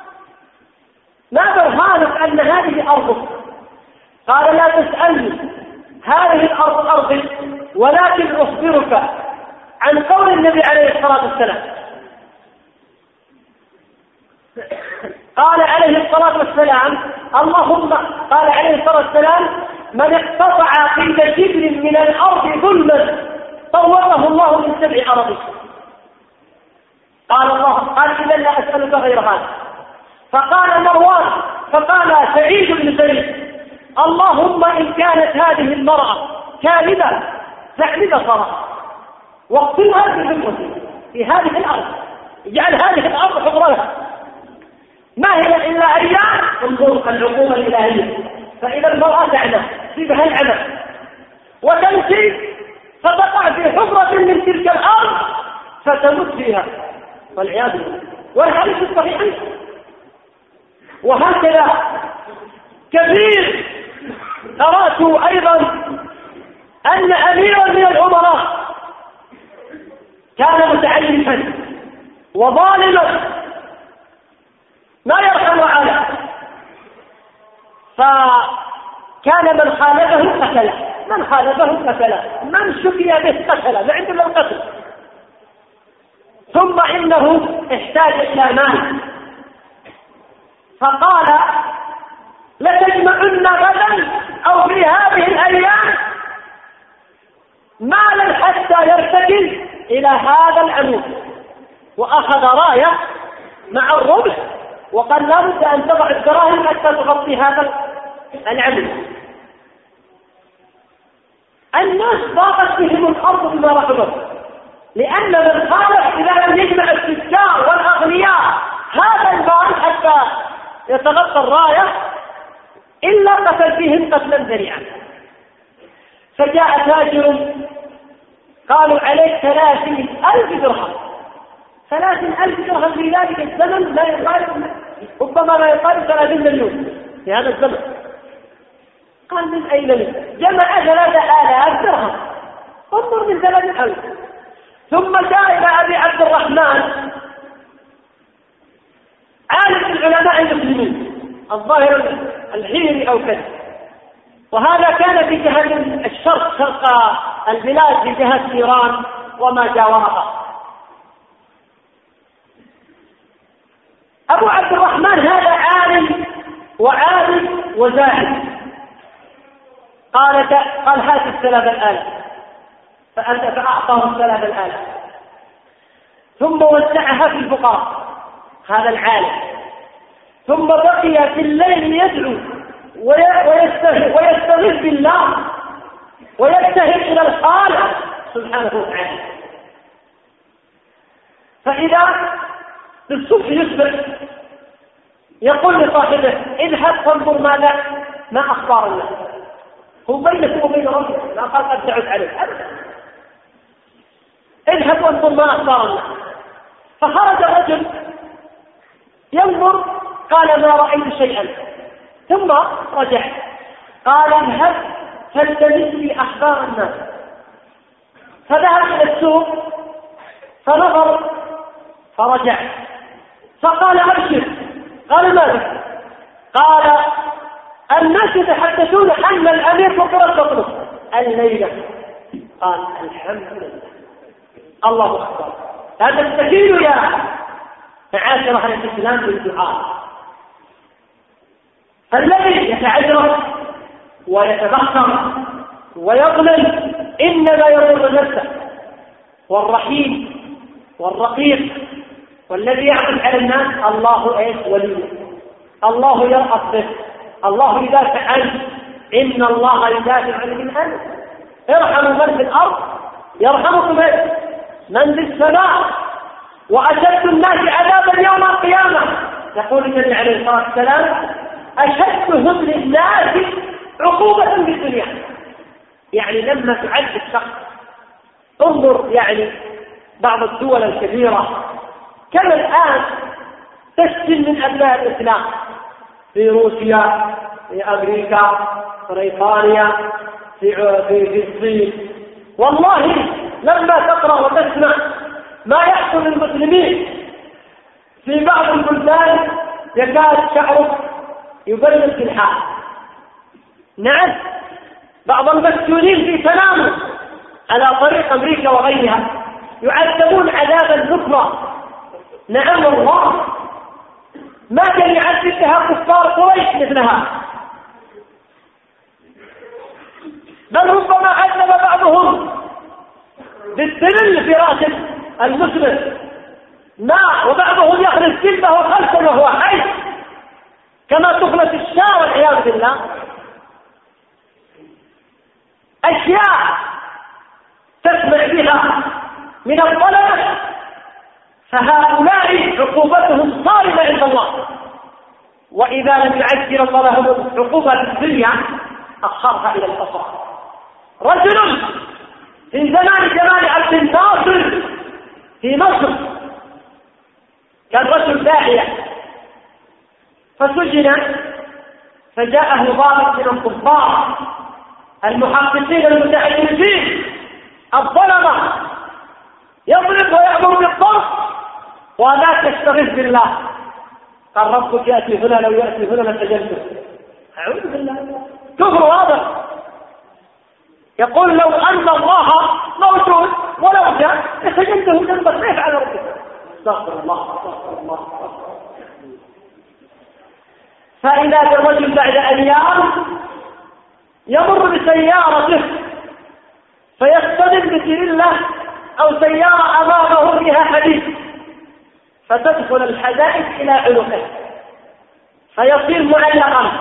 ما برهانك أن هذه أرضك؟ قال: لا تسألني، هذه الأرض أرضي، ولكن أخبرك عن قول النبي عليه الصلاة والسلام. قال عليه الصلاة والسلام: اللهم قال عليه الصلاة والسلام: من اقتطع قيد شبر من الأرض ظلما طوقه الله من سبع أراضي. قال الله قال: إذا لا أسألك غير هذا. فقال مروان فقال سعيد بن زيد: اللهم إن كانت هذه المرأة كاذبة فاعلم بصرها واقتلها في حكمتي في هذه الأرض، اجعل هذه الأرض حضرها، ما هي إلا أيام. انظر العقوبة الإلهية، فإذا المرأة تعمى تصيبها العمى وتمشي فتقع في حفرة من تلك الأرض فتموت فيها والعياذ بالله، والحديث الصحيح. وهكذا كثير قرأت أيضا أن أميرا من الأمراء كان متعلفا وظالما ما يرحم عليه، فكان من خالفه قتله، من خالفه قتله، من شكي به قتله، ما عنده الا القتل. ثم إنه احتاج إلى مال، فقال: لتجمعن غدا أو في هذه الأيام مالا حتى يرتكز إلى هذا العمود. وأخذ راية مع الربع وقال: لا بد أن تضع الدراهم حتى تغطي هذا العمود. الناس ضاقت بهم الأرض بما رحبت، لأن من خالف إذا لم يجمع التجار والأغنياء هذا المال حتى يتغطى الراية إلا قتل فيهم قتلا ذريعا. فجاء تاجر قالوا: عليك ثلاثين ألف درهم. ثلاثين ألف درهم في ذلك الزمن لا يقارب، ربما لا يقارب ثلاثين مليون في هذا الزمن. قال: من أين لي؟ جمع ثلاثة آلاف درهم، انظر من ثلاثين ألف. ثم جاء إلى أبي عبد الرحمن عالم العلماء المسلمين الظاهر الحيري أو كذا، وهذا كان في جهة الشرق، شرق البلاد، في جهة إيران وما جاورها. أبو عبد الرحمن هذا عالم وعالم وزاهد. قال قال هات الثلاث الآلاف، فأعطاه الثلاث الآلاف ثم وزعها في الفقراء هذا العالم. ثم بقي في الليل يدعو ويستغيث بالله ويبتهل إلى الخالق سبحانه وتعالى. فإذا بالصبح يصبح يقول لصاحبه: اذهب فانظر ماذا ما أخبار الناس. هو بينك وبين ربك، لا قال قد تعد عليه أبدا. اذهب وانظر ما أخبار الناس. فخرج رجل ينظر، قال: ما رأيت شيئا. ثم رجع قال: اذهب فالتمس لي أخبار الناس. فذهب إلى السوق فنظر فرجع فقال: أبشر. قال: ماذا؟ قال: الناس يتحدثون أن الأمير فقرة تطلب الليلة. قال: الحمد لله، الله أكبر. هذا السبيل يا معاشر أهل الإسلام بالدعاء. الذي يتعجرف ويتبخر ويظلم إنما يضر نفسه. والرحيم والرقيق والذي يعطف على الناس الله ايش وليه، الله يرأف به، الله يدافع عنه. إن الله يدافع عن الإنسان. ارحموا من في الأرض يرحمكم من في السماء. وأشد الناس عذابا يوم القيامة، يقول النبي عليه الصلاة والسلام: أشدهم للناس عقوبة في الدنيا. يعني لما تعذب شخص، انظر يعني بعض الدول الكبيرة كما الآن تسجن من أبناء الإسلام، في روسيا، في أمريكا، في بريطانيا، في في الصين. والله لما تقرأ وتسمع ما يحصل للمسلمين في بعض البلدان يكاد شعرك يبلغ في الحال. نعم، بعض المسجونين في تناموا على طريق أمريكا وغيرها يعذبون عذابا نكرا. نعم والله، ما كان يعذب بها كفار قريش مثلها، بل ربما عذب بعضهم بالسلل في رأس المسلم، ما وبعضهم يخلص جلده خلفا وهو حي كما تخلص الشاة والعياذ بالله. أشياء تسمع بها من الظلمة، فهؤلاء عقوبتهم صارمة عند الله، وإذا لم يعجل الله لهم عقوبة الدنيا أخرها إلى الأخرى. رجل في زمان جمال عبد الناصر في مصر كان رجل داعية، فسجن، فجاءه ضابط من الضباط المحققين المتعجرفين الظلمة يضرب ويأمر بالضرب ولا تستغيث بالله. قال ربك يأتي هنا، لو يأتي هنا لسجنته. أعوذ بالله، كفر واضح. يقول لو أن الله موجود ولو جاء لسجنته جنب السيف على ربك. استغفر الله استغفر الله استغفر الله. فإذا بالرجل بعد أيام يمر بسيارته فيصطدم بتريلا أو سيارة أمامه فيها حديد، فتدخل الحدائد إلى عنقه فيصير معلقا.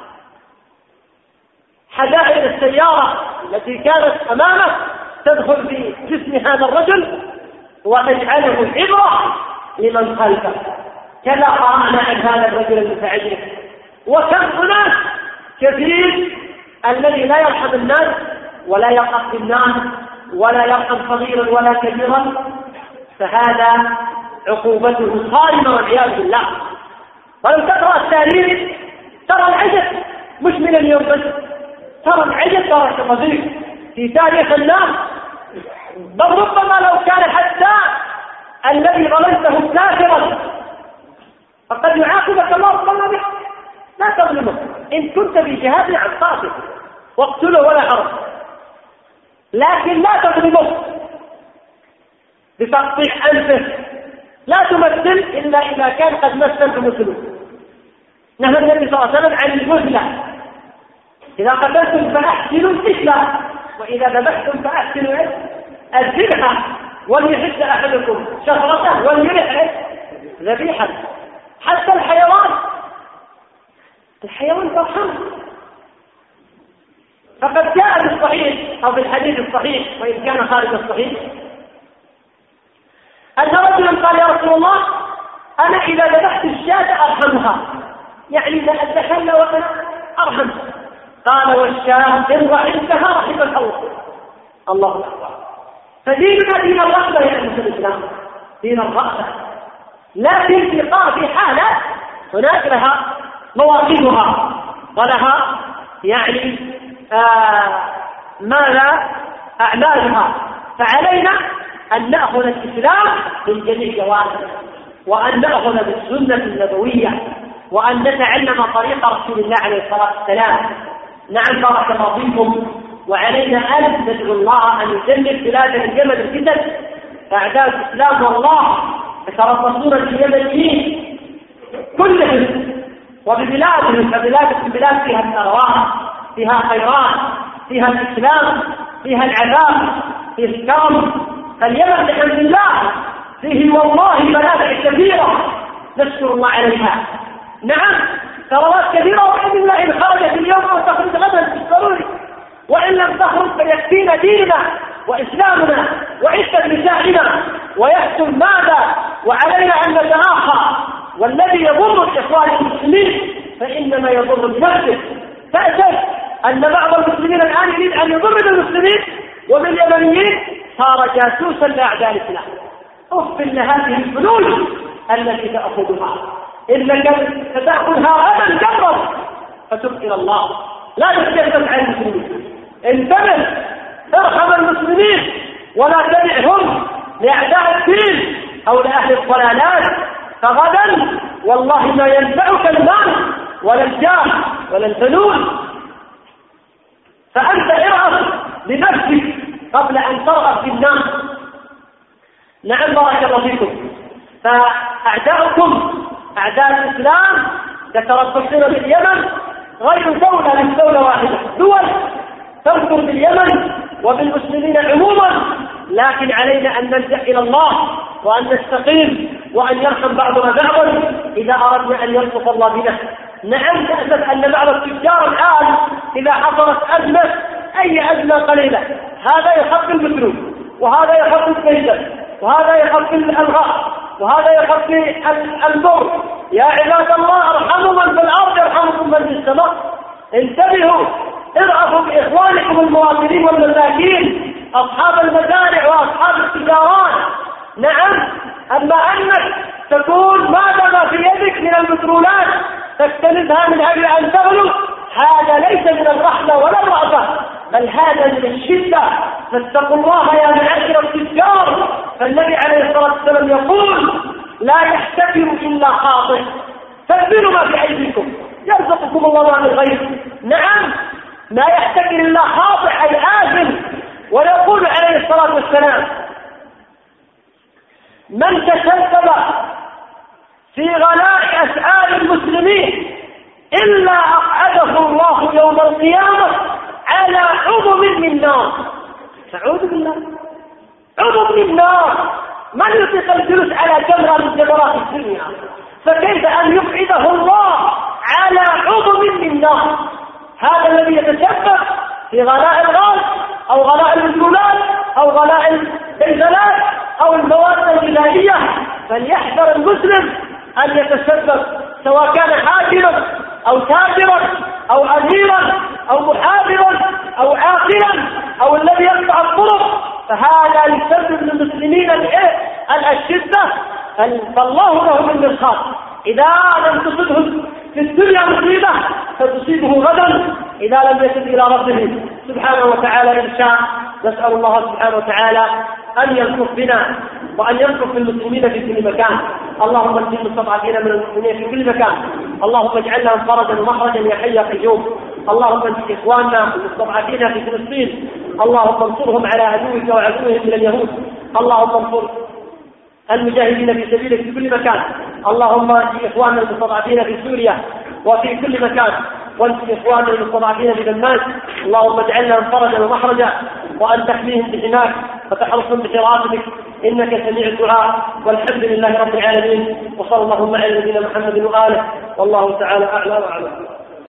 حدائد السيارة التي كانت أمامه تدخل في جسم هذا الرجل وتجعله عبرة لمن خلفه. كذا قرأنا عن هذا الرجل المتعجرف. وكم أناس كثير الذي لا يرحم الناس ولا يرحم بالناس ولا يرحم صغيرا ولا كبيرا، فهذا عقوبته صارمة والعياذ بالله. ولو تقرأ التاريخ ترى العجب، مش من اليوم بس، ترى العجب، ترى التقدير في تاريخ الناس. بل ربما لو كان حتى الذي ظلمته كافرا فقد يعاقبك الله ربما به، لا تظلمه. إن كنت في جهاد عن قاتل واقتله ولا حرج، لكن لا تظلمه بتقطيع أنفه. لا تمثل إلا إذا كان قد مثل بمثله. نهى النبي صلى الله عليه وسلم عن المثلة. إذا قتلتم فأحسنوا القتلة، وإذا ذبحتم فأحسنوا الذبحة، وليحد أحدكم شفرته وليرح ذبيحة. حتى الحيوان الحيوان فرحان. فقد جاء في الصحيح أو في الحديث الصحيح وإن كان خارج الصحيح أن رجلا قال يا رسول الله أنا إذا ذبحت الشاة أرحمها، يعني إذا أتخلى وأنا أرحم. قال والشاة إن رحمتها رحمك الله. الله أكبر. فديننا دين الرحمة يا أهل الإسلام، دين الرحمة، لكن في في حالة هناك لها مواقفها ولها يعني آه ماذا أعمالها. فعلينا أن نأخذ الإسلام من جميع جوانبه، وأن نأخذ بالسنة النبوية، وأن نتعلم طريق رسول الله عليه الصلاة والسلام. نعم بارك الله فيكم. وعلينا أن ندعو الله أن يجنب بلاد اليمن الفتن، أعداء الإسلام والله يتربصون باليمنيين كلهم وببلادهم، فبلاد البلاد فيها الثروات، فيها خيرات، فيها الإسلام، فيها العذاب، فيه الكرم. فاليمن بحمد الله فيه والله منافع كثيرة نشكر الله عليها. نعم ثروات كثيرة، وبحمد الله إن خرجت اليوم أو تخرج غدا بالضروري، وإن لم تخرج فيكفينا ديننا وإسلامنا وعزة نسائنا. ويحصل ماذا؟ وعلينا أن نتآخى، والذي يضر الإخوان المسلمين فإنما يضر بنفسه. تأسف أن بعض المسلمين الآن يريد أن يضر بالمسلمين وباليمنيين، صار جاسوسا لأعداء الإسلام. أف لهذه الفلوس التي تأخذها، إنك ستأخذها غدا جرب فتب إلى الله، لا تستهزئ عن المسلمين. انتبه، ارحم المسلمين ولا تدعهم لأعداء الدين أو لأهل الضلالات، فغدا والله ما ينفعك المال ولا الجاه ولا البنون. فأنت ارأف لنفسك قبل أن ترأف بالناس. نعم بارك الله فيكم. فأعداؤكم أعداء الإسلام يتربصون باليمن غير دولة من دولة واحدة، دول تنظر باليمن وبالمسلمين عموما، لكن علينا أن نلجأ إلى الله وأن نستقيم وأن يرحم بعضنا بعضا إذا أردنا أن يلطف الله بنا. نعم تأسف أن بعض التجار الآن إذا حصلت أزمة، أي أزمة قليلة، هذا يخف البترول وهذا يخف الزيت وهذا يخف الألغاء وهذا يخف البر. يا عباد الله ارحموا من في الأرض يرحمكم من في السماء. انتبهوا، ارأفوا بإخوانكم المواطنين والمساكين أصحاب المزارع وأصحاب التجارات. نعم، أما أنك تكون ماذا في يدك من البترولات تكتنزها من أجل أن تغلو، هذا ليس من الرحمة ولا الرأفة، بل هذا من الشدة. فاتقوا الله يا معاشر التجار. فالنبي عليه الصلاة والسلام يقول لا يحتكر إلا خاطئ، تدبروا ما في أيديكم يرزقكم الله من غير. نعم، لا يحتكر إلا خاطئ أي آثم. ويقول عليه الصلاة والسلام من تسبب في غلاء أسعار المسلمين إلا أقعده الله يوم القيامة على عظم من نار. أعوذ بالله، عظم من نار. من يطيق الجلوس على جمرة من جمرات الدنيا، فكيف أن يقعده الله على عظم من نار؟ هذا الذي يتسبب في غلاء الغاز أو غلاء البترولات أو غلاء البنزلات أو المواد الغذائية، فليحذر المسلم أن يتسبب، سواء كان حاكما أو تاجرا أو أميرا أو محافظا أو عاقلا أو الذي يقطع الطرق، فهذا يسبب للمسلمين الشدة. فالله له من مرصاد، إذا لم تصبه في الدنيا مصيبة فتصيبه غدا إذا لم يتب إلى ربه سبحانه وتعالى إن شاء. نسأل الله سبحانه وتعالى أن يلطف بنا وأن يلطف بالمسلمين في كل مكان. اللهم انجي المستضعفين من المسلمين في كل مكان، اللهم اجعل لهم فرجا ومخرجا يا حي يا قيوم. اللهم انجي إخواننا المستضعفين في فلسطين، اللهم انصرهم على عدوك وعدوهم من اليهود. اللهم انصر المجاهدين في سبيلك في كل مكان. اللهم انجي إخواننا المستضعفين في سوريا وفي كل مكان، وانجي إخواننا المستضعفين في دمشق. اللهم اجعل لهم فرجا ومخرجا، وأن تحميهم بحماك وتحرسهم بحراستك، إنك سميع الدعاء. والحمد لله رب العالمين، وصلى اللهم على نبينا محمد وآله، والله تعالى أعلى وأعلم.